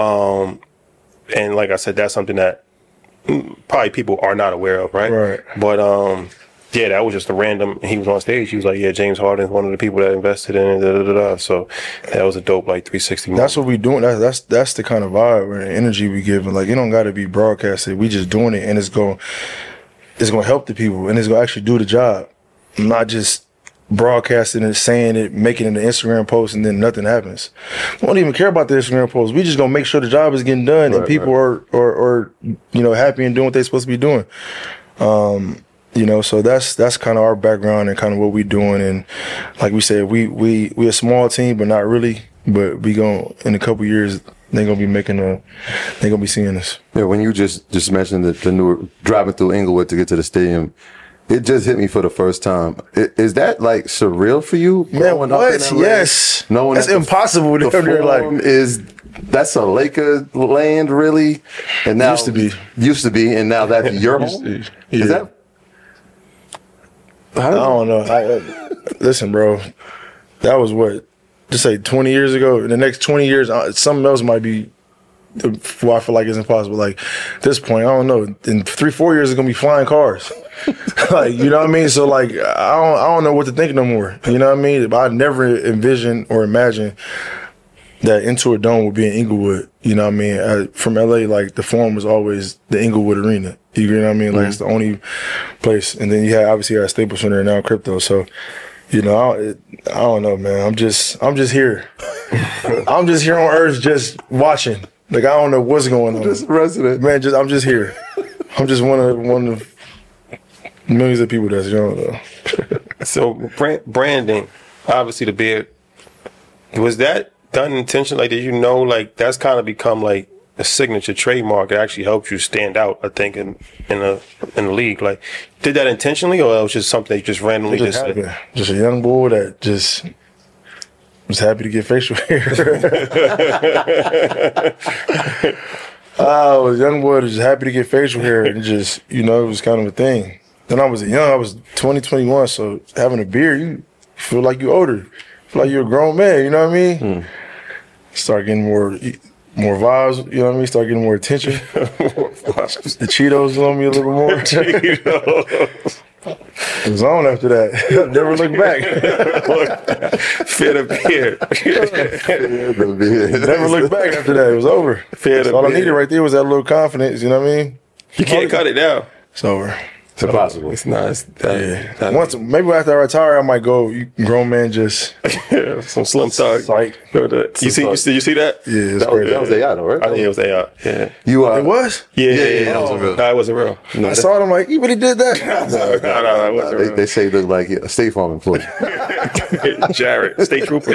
And like I said, that's something that probably people are not aware of, right? But yeah, that was just a random. He was on stage. He was like, "Yeah, James Harden's one of the people that invested in it." So that was a dope, like 360. That's what we doing. That's the kind of vibe and energy we give. Like it don't got to be broadcasted. We just doing it, and it's gonna help the people, and it's gonna actually do the job. Not just broadcasting and saying it, making it an Instagram post, and then nothing happens. We don't even care about the Instagram post. We just gonna make sure the job is getting done, and people are you know happy and doing what they're supposed to be doing. You know, so that's kind of our background and kind of what we doing. And like we said, we a small team, but not really. But we gon' in a couple years, they're gonna be seeing us. Yeah, when you just mentioned the new driving through Inglewood to get to the stadium, it just hit me for the first time. Is that like surreal for you? Man, what? Yes. Knowing that's impossible to come there. Like that's a Laker land, really? And now used to be, and now that's your home. Is that? I don't know. Listen, bro, that was what, just say 20 years ago. In the next 20 years, something else might be what I feel like is impossible. Like at this point, I don't know. In 3-4 years, it's gonna be flying cars. Like, you know what I mean? So like, I don't know what to think no more. You know what I mean? I never envisioned or imagined that Intuit Dome would be in Inglewood. You know what I mean? From LA, like the Forum was always the Inglewood Arena. You know what I mean? Like it's the only place. And then you obviously had Staples Center and now Crypto. So, you know, I don't know, man. I'm just here. I'm just here on Earth, just watching. Like I don't know what's going on. Just resident, man. I'm just here. I'm just one of millions of people that's young though. So branding, obviously the beard. Was that done intentionally? Like, did you know, like, that's kind of become like a signature trademark. It actually helps you stand out, I think, in the league. Like, did that intentionally, or it was just something you just randomly just said? Just a young boy that just was happy to get facial hair. I was a young boy that was just happy to get facial hair, and just, you know, it was kind of a thing. Then I was 20, 21, so having a beard, you feel like you're older. You feel like you're a grown man, you know what I mean? Start getting more vibes, you know what I mean? Start getting more attention. The Cheetos on me a little more. It was on after that. Never looked back. Fear the beard. Never looked back after that. It was over. All I needed right there was that little confidence, you know what I mean? You can't cut it now. It's over. It's impossible. It's not. Once, maybe after I retire, I might go grown man just some slim thug. Like, you see that? Yeah, That was AI, though, right? I think it was AI. Yeah. It was? Yeah. That wasn't real. No, it wasn't real. No, I saw it. I'm like, he really did that. no, it wasn't real. They say he looked like a State Farm employee. Jared, state trooper.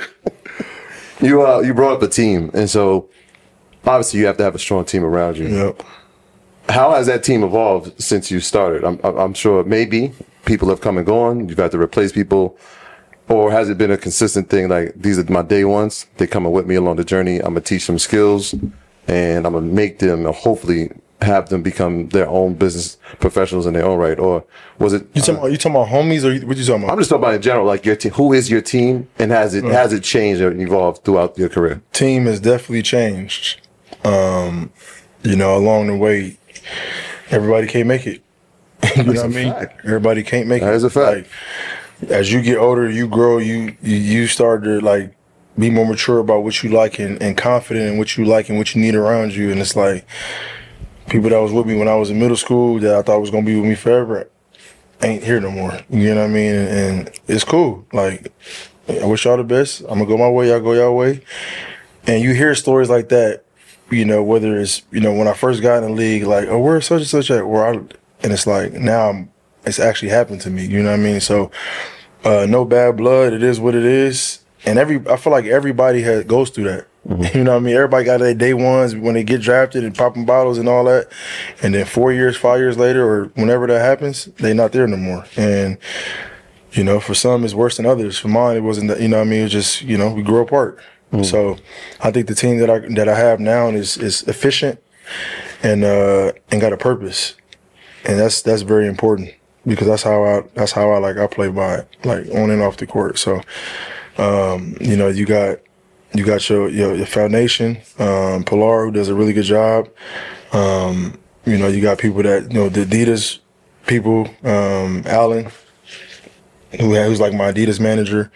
You brought up a team, and so obviously you have to have a strong team around you. Yep. How has that team evolved since you started? I'm sure maybe people have come and gone. You've had to replace people. Or has it been a consistent thing? Like, these are my day ones. They coming with me along the journey. I'm going to teach them skills, and I'm going to make them, or hopefully have them become their own business professionals in their own right. Or was it? You talking about homies, or what you talking about? I'm just talking about in general, like your team. Who is your team, and has it changed or evolved throughout your career? Team has definitely changed. You know, along the way, everybody can't make it. You know what I mean? Everybody can't make it. That is a fact. Like, as you get older, you grow, you start to like be more mature about what you like and confident in what you like and what you need around you. And it's like people that was with me when I was in middle school that I thought was gonna be with me forever ain't here no more. You know what I mean? And it's cool. Like, I wish y'all the best. I'm gonna go my way, y'all go y'all way. And you hear stories like that, you know, whether it's, you know, when I first got in the league, like, oh, where's such and such at? And it's like, now it's actually happened to me. You know what I mean? So, no bad blood. It is what it is. And I feel like everybody goes through that. Mm-hmm. You know what I mean? Everybody got their day ones when they get drafted and popping bottles and all that. And then 4 years, 5 years later, or whenever that happens, they not there no more. And, you know, for some it's worse than others. For mine, it wasn't that, you know what I mean? It was just, you know, we grew apart. Mm-hmm. So I think the team that I have now is efficient and got a purpose. And that's very important because that's how I play by it, like on and off the court. So, you know, you got your foundation, Pilar, who does a really good job. You know, you got people that, you know, the Adidas people, Alan, who's like my Adidas manager.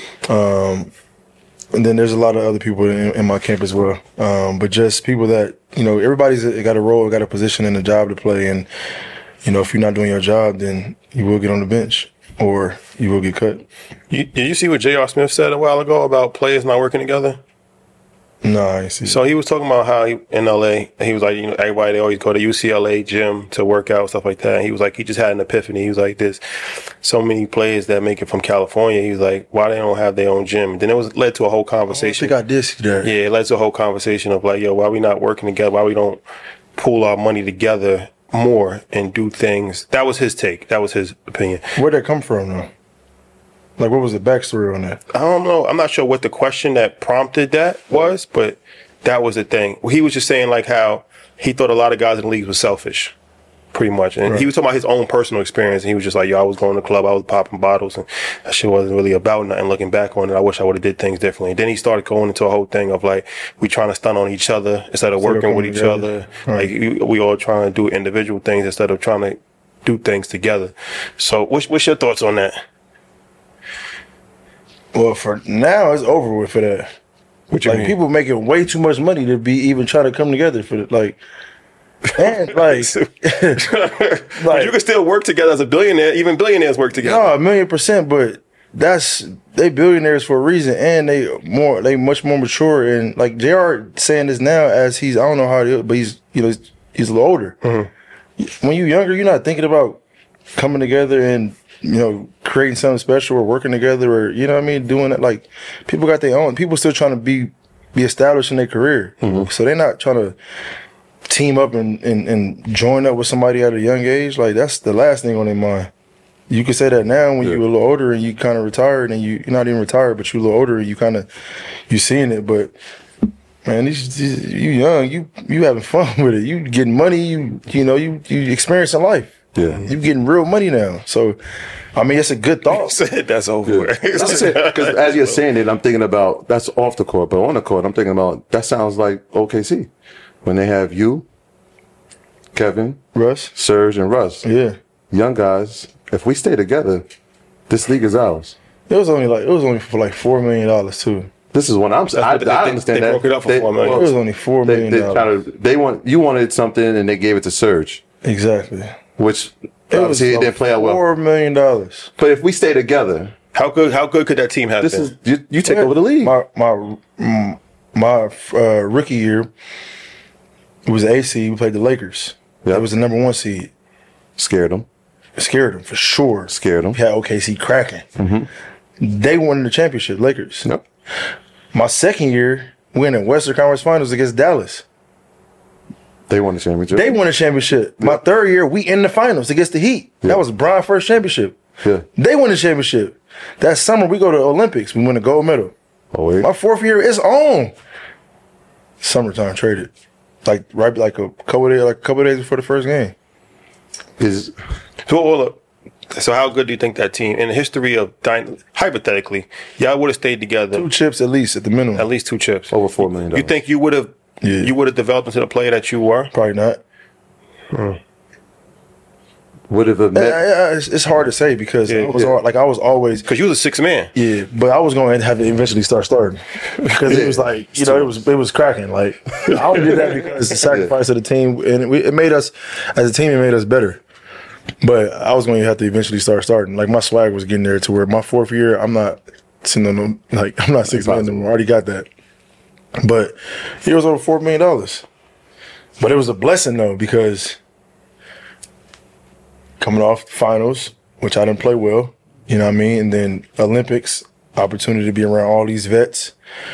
And then there's a lot of other people in my camp as well. But just people that, you know, everybody's got a role, got a position and a job to play. And, you know, if you're not doing your job, then you will get on the bench or you will get cut. Did you see what J.R. Smith said a while ago about players not working together? No, I didn't see. So he was talking about how in L.A., he was like, you know, everybody, they always go to UCLA gym to work out, stuff like that. And he was like, he just had an epiphany. He was like, there's so many players that make it from California. He was like, why they don't have their own gym? And then it led to a whole conversation. I think I did see that. Yeah, it led to a whole conversation of like, yo, why we not working together? Why we don't pool our money together more and do things? That was his take. That was his opinion. Where'd that come from, though? Like, what was the backstory on that? I don't know. I'm not sure what the question that prompted that was, but that was the thing. He was just saying, like, how he thought a lot of guys in the league was selfish, pretty much. And he was talking about his own personal experience, and he was just like, yo, I was going to the club, I was popping bottles, and that shit wasn't really about nothing. Looking back on it, I wish I would have did things differently. And then he started going into a whole thing of, like, we trying to stunt on each other instead of working with each other. Right. Like, we all trying to do individual things instead of trying to do things together. So what's your thoughts on that? Well, for now, it's over with for that. What you mean? People making way too much money to be even trying to come together for it. Like, and like, but you can still work together as a billionaire. Even billionaires work together. No, 1,000,000%. But they billionaires for a reason, and they much more mature. And like JR saying this now, as I don't know how it is, but he's a little older. Mm-hmm. When you're younger, you're not thinking about coming together and, you know, creating something special or working together or, you know what I mean, doing it. Like, people got their own. People still trying to be be established in their career. So they're not trying to team up and join up with somebody at a young age. Like, that's the last thing on their mind. You can say that now when you're a little older and you kind of retired, and you're not even retired, but you're a little older and you seeing it. But man, you young, you having fun with it. You getting money. You experiencing life. Yeah, you getting real money now. So, I mean, it's a good thought. That's over. Because as you're saying it, I'm thinking about that's off the court, but on the court, I'm thinking about that sounds like OKC when they have you, Kevin, Russ, Serge, and Russ. Yeah, young guys. If we stay together, this league is ours. It was only for like $4 million too. This is what I'm saying. I understand they that. Broke it up for $4 million. It was only $4 million. You wanted something and they gave it to Serge. Exactly. Which obviously it didn't play out well. $4 million. But if we stay together, how good could that team have this been? is you take over the league. My rookie year, it was AC. We played the Lakers. Yep. That was the number 1 seed. Scared them for sure. Scared them. We had OKC cracking. They won the championship, Lakers. Yep. My second year, we went in Western Conference Finals against Dallas. They won the championship. They won the championship. Yeah. My third year, we in the finals against the Heat. Yeah. That was Bron's first championship. Yeah. They won the championship. That summer, we go to the Olympics. We win a gold medal. Oh, wait. My fourth year is on. Summertime traded. Like a couple days before the first game. So how good do you think that team, in the history of, hypothetically, y'all would have stayed together? 2 chips at least, at the minimum. At least 2 chips. Over $4 million. You think you would have developed into the player that you were? Probably not. Would have it's hard to say because I was always, because you was a 6th man. Yeah, but I was going to have to eventually start starting because it was like it was cracking. Like I only did that because it's the sacrifice of the team, and it made us as a team. It made us better. But I was going to have to eventually start starting. Like my swag was getting there to where my 4th year, I'm not sitting on I'm not 6 man anymore. I already got that. But it was over $4 million. But it was a blessing though because coming off finals, which I didn't play well, you know what I mean, and then Olympics, opportunity to be around all these vets.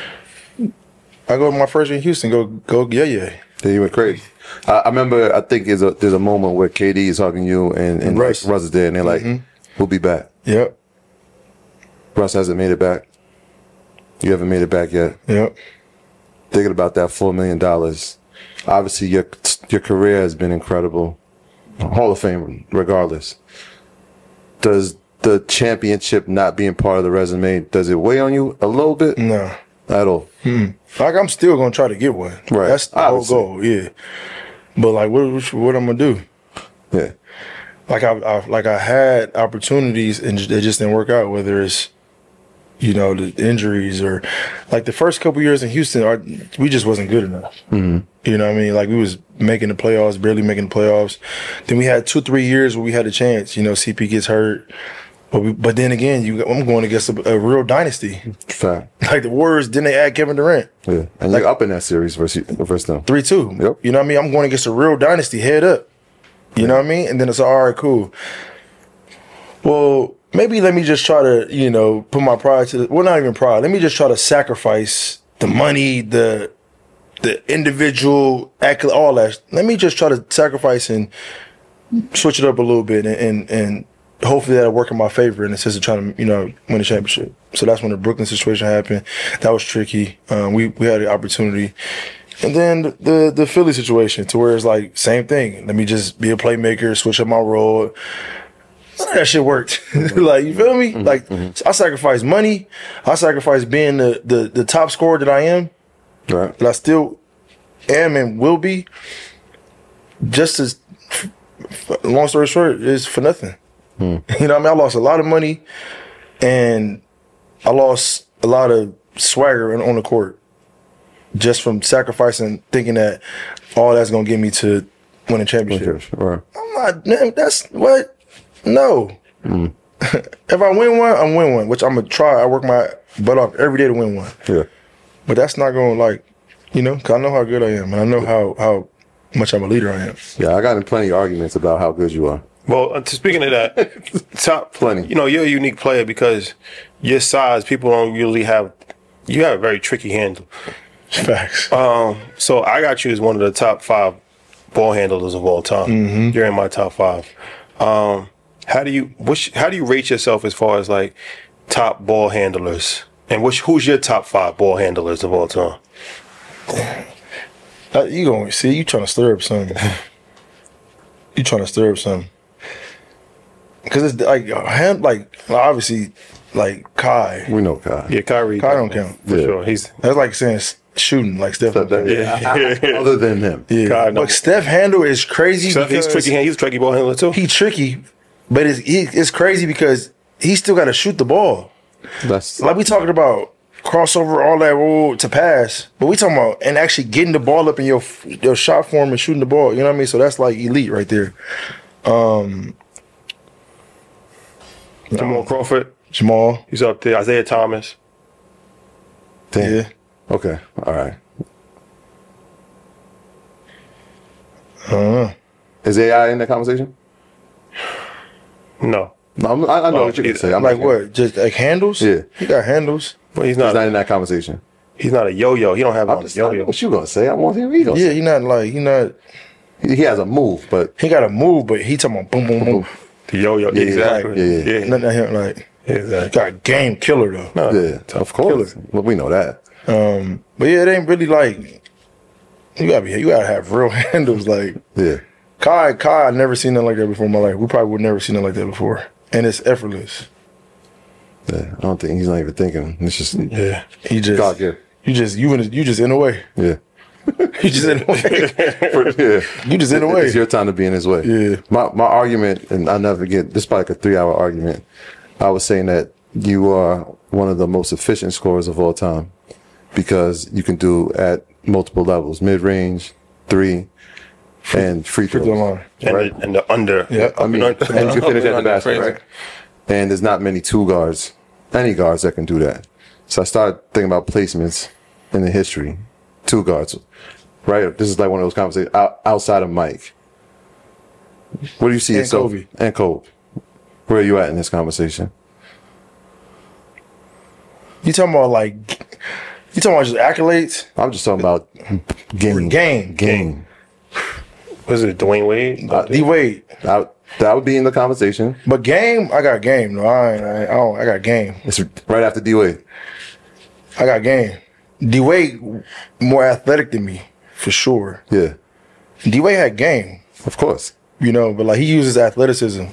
I go to my first year in Houston, go yeah. Yeah, you went crazy. I remember, I think there's a moment where KD is hugging you and Russ is there, and they're like, we'll be back. Yep. Russ hasn't made it back. You haven't made it back yet. Yep. Thinking about that $4 million. Obviously, your career has been incredible. Hall of Fame, regardless. Does the championship not being part of the resume, does it weigh on you a little bit? No. At all? Like, I'm still going to try to get one. Right. That's the whole goal, yeah. But, like, what I'm going to do? Yeah. Like I had opportunities and they just didn't work out, whether it's, the injuries or, like, the first couple years in Houston, we just wasn't good enough. You know what I mean? Like, we was making the playoffs, barely making the playoffs. Then we had 2-3 years where we had a chance. CP gets hurt. But then again, I'm going against a real dynasty. Fact. Like the Warriors, then they add Kevin Durant. Yeah, and you're up in that series versus them. 3-2. Yep. You know what I mean? I'm going against a real dynasty, head up. You know what I mean? And then it's all right, cool. Well, maybe let me just try to, put my pride to not even pride. Let me just try to sacrifice the money, the individual, all that. Let me just try to sacrifice and switch it up a little bit and hopefully that'll work in my favor in the sense of trying to, win a championship. So that's when the Brooklyn situation happened. That was tricky. We had the opportunity. And then the Philly situation to where it's like, same thing. Let me just be a playmaker, switch up my role. None of that shit worked. Like, you feel me? Like, I sacrificed money. I sacrificed being the top scorer that I am. Right. That I still am and will be. Just as, long story short, is for nothing. You know what I mean? I lost a lot of money and I lost a lot of swagger on the court just from sacrificing, thinking that all that's going to get me to win a championship. Right. I'm not, that's what? No. If I win one, I'm win one, which I'm going to try. I work my butt off every day to win one. Yeah. But that's not going to because I know how good I am and I know how much I'm a leader I am. Yeah, I got in plenty of arguments about how good you are. Well, speaking of that, top plenty. You're a unique player because your size, people don't usually have. You have a very tricky handle. Facts. So I got you as one of the top 5 ball handlers of all time. Mm-hmm. You're in my top 5. How do you rate yourself as far as like top ball handlers? And who's your top 5 ball handlers of all time? You gonna see? You trying to stir up something? You trying to stir up something? Because it's like obviously like Kai. We know Kai. Yeah, Kyrie. Kai don't count. For sure. That's like saying shooting like Steph. Other than him. Yeah. Kai, no. But Steph handle is crazy. Steph, he's tricky. He's a tricky ball handler too. He tricky, but it's crazy because he still got to shoot the ball. That's Like we talking about crossover, all that road to pass, but we talking about and actually getting the ball up in your shot form and shooting the ball. You know what I mean? So that's like elite right there. Jamal Crawford. Jamal. He's up there. Isaiah Thomas. damn. Yeah. Okay. All right. Is AI in that conversation? No. No, I know what you're gonna say. I'm Like what? Just like handles? Yeah. He got handles. But he's He's not. not in that conversation. He's not a yo-yo. He don't have I'm a just, I know yo-yo. what you gonna say. I want to hear what he gonna Yeah, say. He has a move, but he got a move, but he talking about boom, boom, boom. The yo-yo. Yeah, Exactly. yeah. Nothing out here like Exactly. got a game killer though. No. yeah, of course. Well, we know that. But yeah, it ain't really like you gotta have real handles. Like Yeah. Kai, I never seen nothing like that before in my life. We probably would never seen nothing like that before, and it's effortless. Yeah. I don't think he's not even thinking. It's just Yeah. He just God gift. you just in the way. Yeah. You just in the way. Yeah. You just in the way. It's your time to be in his way. Yeah. My argument, and I never forget, this is probably like a 3-hour argument. I was saying that you are one of the most efficient scorers of all time because you can do at multiple levels, mid-range, 3, and free throws. throw line. And the under. Yeah. I mean, and you can finish at the basket, right? And there's not many any guards that can do that. So I started thinking about placements in the history. 2 guards, right? This is like one of those conversations outside of Mike. What do you see And yourself? Kobe. And Kobe. Where are you at in this conversation? You talking about just accolades? I'm just talking about game. Game. Was it Dwayne Wade? D Wade. That would be in the conversation. But game, I got game. No, I got game. It's right after D-Wade. I got game. D Wade more athletic than me, for sure. Yeah, D Wade had game, of course. but like he uses athleticism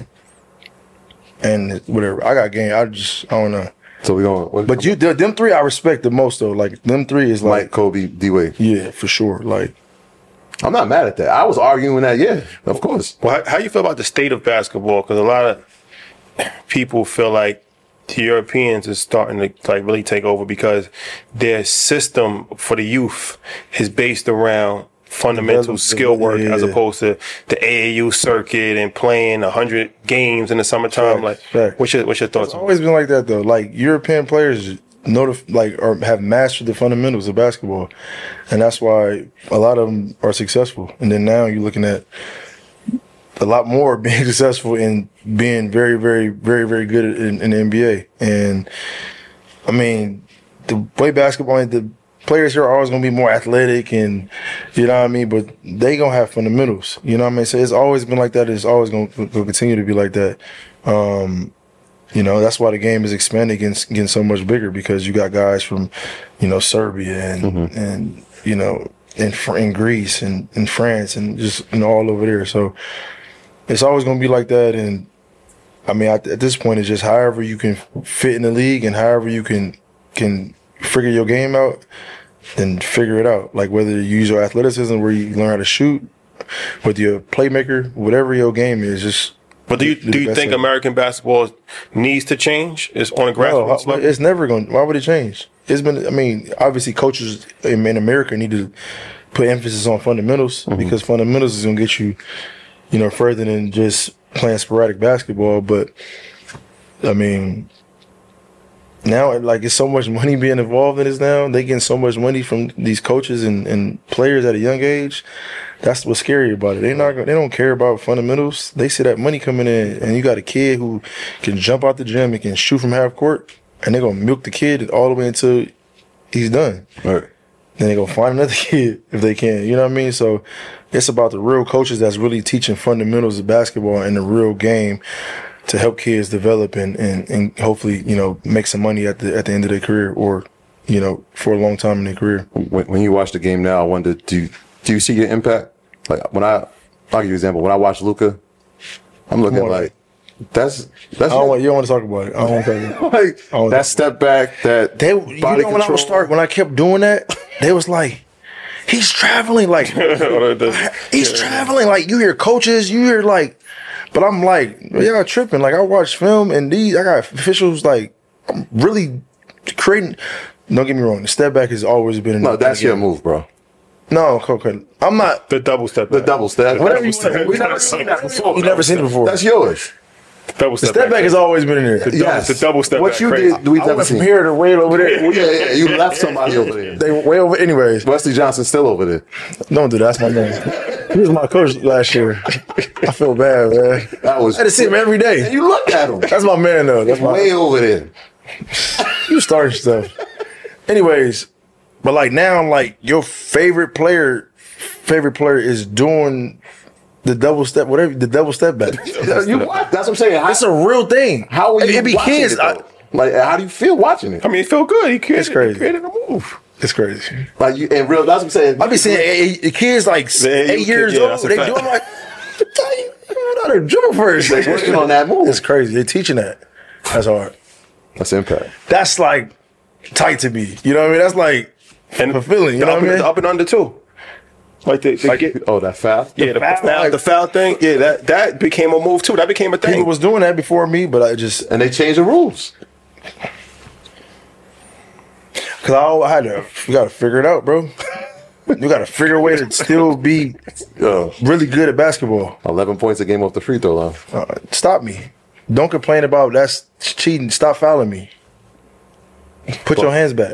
and whatever. I got game. I don't know. So we going. But them 3 I respect the most though. Like them 3 is like Mike, Kobe, D-Wade. yeah, for sure. Like I'm not mad at that. I was arguing that. Yeah, of course. Well, how you feel about the state of basketball? Because a lot of people feel like the Europeans is starting to like really take over because their system for the youth is based around fundamental skill work as opposed to the AAU circuit and playing 100 games in the summertime. Fact. What's your thoughts? it's always been like that though. Like European players or have mastered the fundamentals of basketball, and that's why a lot of them are successful. And then now you're looking at a lot more being successful in being very, very, very, very good in the NBA. And I mean, the way basketball, the players here are always going to be more athletic and, you know what I mean? But they going to have fundamentals, you know what I mean? So it's always been like that. It's always going to continue to be like that. You know, that's why the game is expanding, getting so much bigger because you got guys from, you know, Serbia and you know, in Greece and in France and just, you know, all over there. So it's always going to be like that. And I mean, at this point, it's just however you can fit in the league and however you can figure your game out, then figure it out. Like whether you use your athleticism where you learn how to shoot, whether you're a playmaker, whatever your game is, just. But do you think American basketball needs to change? It's on a grassroots level? It's never going. Why would it change? It's been. I mean, obviously, coaches in America need to put emphasis on fundamentals because fundamentals is going to get you, you know, further than just playing sporadic basketball. But I mean, now like it's so much money being involved in this. Now they getting so much money from these coaches and players at a young age. That's what's scary about it. They don't care about fundamentals. They see that money coming in, and you got a kid who can jump out the gym and can shoot from half court, and they're gonna milk the kid all the way until he's done. Right. then they go find another kid if they can. You know what I mean? So it's about the real coaches that's really teaching fundamentals of basketball in the real game to help kids develop and hopefully, you know, make some money at the end of their career or, you know, for a long time in their career. When you watch the game now, I wonder, do you see your impact? Like I'll give you an example. When I watch Luka, I'm looking like, that's you don't want to talk about it. I don't want to talk about it. Like, that step back, that body control. When I kept doing that, they was like, he's traveling. Like, he's traveling. Like, you hear coaches, you hear like, but I'm like, y'all tripping. Like, I watch film and I got officials like, I'm really creating. Don't get me wrong. The step back has always been. No, that's your move, bro. No, okay. I'm not. The double step. The double step. Whatever you want. We've never seen that before. We've never seen it before. That's yours. Double step. The step back has always been in there. The double step. What back, you crazy. did, we've I never went seen. from here to way over there. Yeah, you left somebody over there. They were way over. Anyways, Wesley Johnson's still over there. Don't do that. That's my man. He was my coach last year. I feel bad, man. That was. I had to see him every day. And you look at him. That's my man, though. That's my way over there. You starting stuff. Anyways, but like now, like your favorite player is doing the double step, whatever the double step back. That's what I'm saying. It's a real thing. How are you it be watching kids? it, though? Like, how do you feel watching it? I mean, it felt good. He It's crazy. created a move. It's crazy. Like you and real. That's what I'm saying. I be seeing kids like 8 years old. They doing like, you know how to dribble first. They working on that move. It's crazy. They're teaching that. That's hard. That's impact. That's like tight to me. You know what I mean? That's like fulfilling. You know what I mean? The up and under too. Like that foul. Yeah, the foul thing. Yeah, that became a move too. That became a thing. People was doing that before me, but I just and they changed the rules. Cause you gotta figure it out, bro. You gotta figure a way to still be really good at basketball. 11 points a game off the free throw line. Stop me. Don't complain about that's cheating. Stop fouling me. Put your hands back.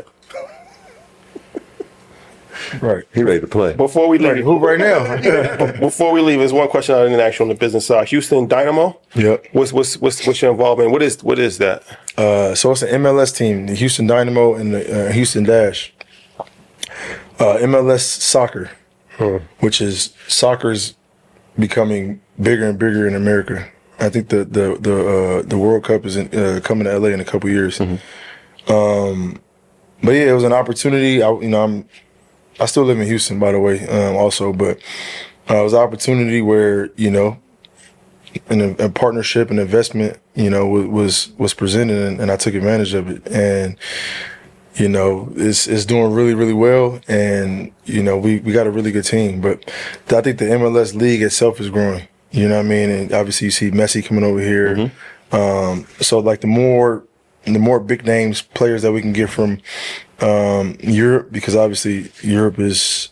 Right. He ready to play. Before we leave, who right now? Before we leave, there's one question I didn't ask you on the business side. Houston Dynamo. Yep. What's your involvement? What is that? So it's an MLS team, the Houston Dynamo and the Houston Dash. MLS soccer, which is soccer's becoming bigger and bigger in America. I think the World Cup is coming to LA in a couple years. Mm-hmm. But yeah, it was an opportunity. I still live in Houston, by the way, also, but it was an opportunity where, you know, a partnership and investment, you know, was presented and I took advantage of it. And, you know, it's doing really, really well. And, you know, we got a really good team, but I think the MLS league itself is growing, you know what I mean? And obviously you see Messi coming over here. Mm-hmm. So like the more big names players that we can get from Europe, because obviously Europe is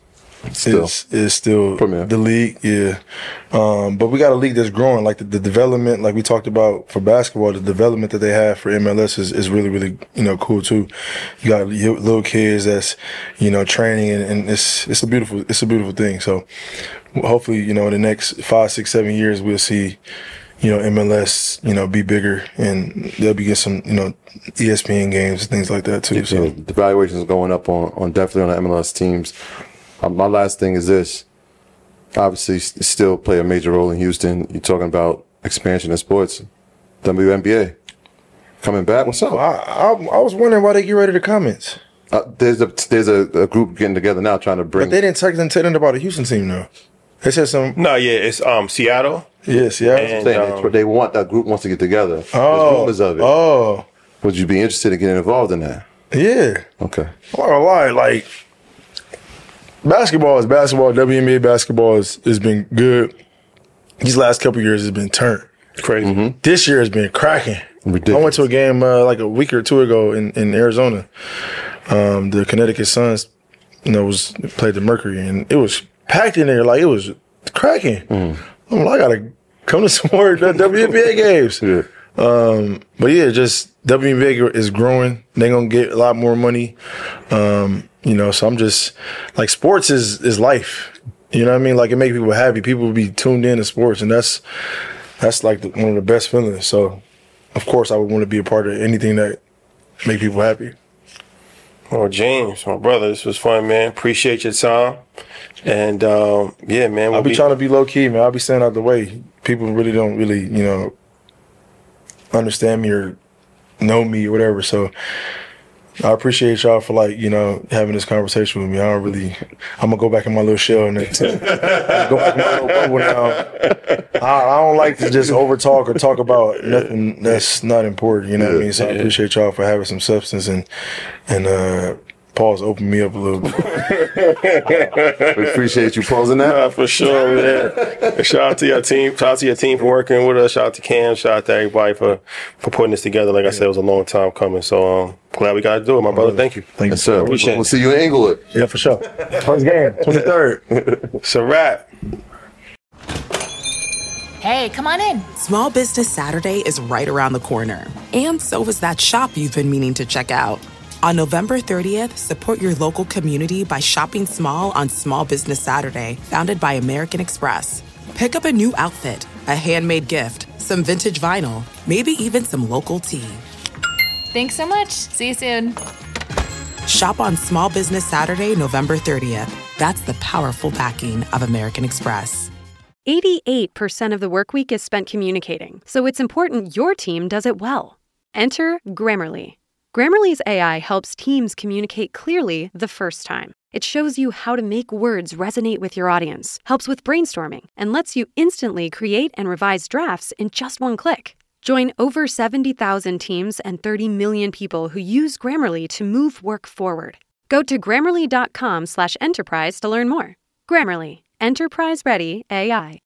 still Premier. The league, yeah. But we got a league that's growing. Like the development, like we talked about for basketball, the development that they have for MLS is really, really, you know, cool too. You got little kids that's, you know, training and it's a beautiful thing. So hopefully, you know, in the next 5, 6, 7 years we'll see, you know, MLS, you know, be bigger and they'll be getting some, you know, ESPN games and things like that too. So the valuations going up on definitely on the MLS teams. My last thing is this. Obviously, still play a major role in Houston. You're talking about expansion in sports. WNBA coming back. What's up? I was wondering why they get rid of the comments. There's a group getting together now trying to bring. But they didn't tell them about the Houston team though. They said some. No, yeah, it's Seattle. Yeah, Seattle. And, they want that group wants to get together. There's rumors of it. Oh. Would you be interested in getting involved in that? Yeah. Okay. I'm not gonna lie, like basketball is basketball. WNBA basketball has been good. These last couple of years has been turned. Crazy. Mm-hmm. This year has been cracking. Ridiculous. I went to a game like a week or two ago in Arizona. The Connecticut Suns, you know, played the Mercury, and it was packed in there. Like it was cracking. I'm like, I gotta come to some more WNBA games. Yeah. But yeah, just WNBA is growing. They're gonna get a lot more money. You know, so I'm just like sports is life. You know what I mean? Like it makes people happy. People will be tuned in to sports, and that's like one of the best feelings. So, of course, I would want to be a part of anything that make people happy. Oh, James, my brother, this was fun, man. Appreciate your time. And, yeah, man. I'll be trying to be low key, man. I'll be staying out the way. People really don't understand me or know me or whatever. So I appreciate y'all for having this conversation with me. I'm gonna go back in my little shell and go back in my little bubble now. I don't like to just over talk or talk about nothing that's not important. You know what I mean? So I appreciate y'all for having some substance and Paul's opened me up a little bit. We appreciate you pausing that. Nah, for sure, man. Shout out to your team. Shout out to your team for working with us. Shout out to Cam. Shout out to everybody for putting this together. Like I said, it was a long time coming. So glad we got to do it, my brother. Thank you. Thank you, sir. We'll see you in Inglewood. Yeah, for sure. First game, 23rd. It's a wrap. Hey, come on in. Small Business Saturday is right around the corner. And so is that shop you've been meaning to check out. On November 30th, support your local community by shopping small on Small Business Saturday, founded by American Express. Pick up a new outfit, a handmade gift, some vintage vinyl, maybe even some local tea. Thanks so much. See you soon. Shop on Small Business Saturday, November 30th. That's the powerful backing of American Express. 88% of the workweek is spent communicating, so it's important your team does it well. Enter Grammarly. Grammarly's AI helps teams communicate clearly the first time. It shows you how to make words resonate with your audience, helps with brainstorming, and lets you instantly create and revise drafts in just one click. Join over 70,000 teams and 30 million people who use Grammarly to move work forward. Go to Grammarly.com/enterprise to learn more. Grammarly, enterprise-ready AI.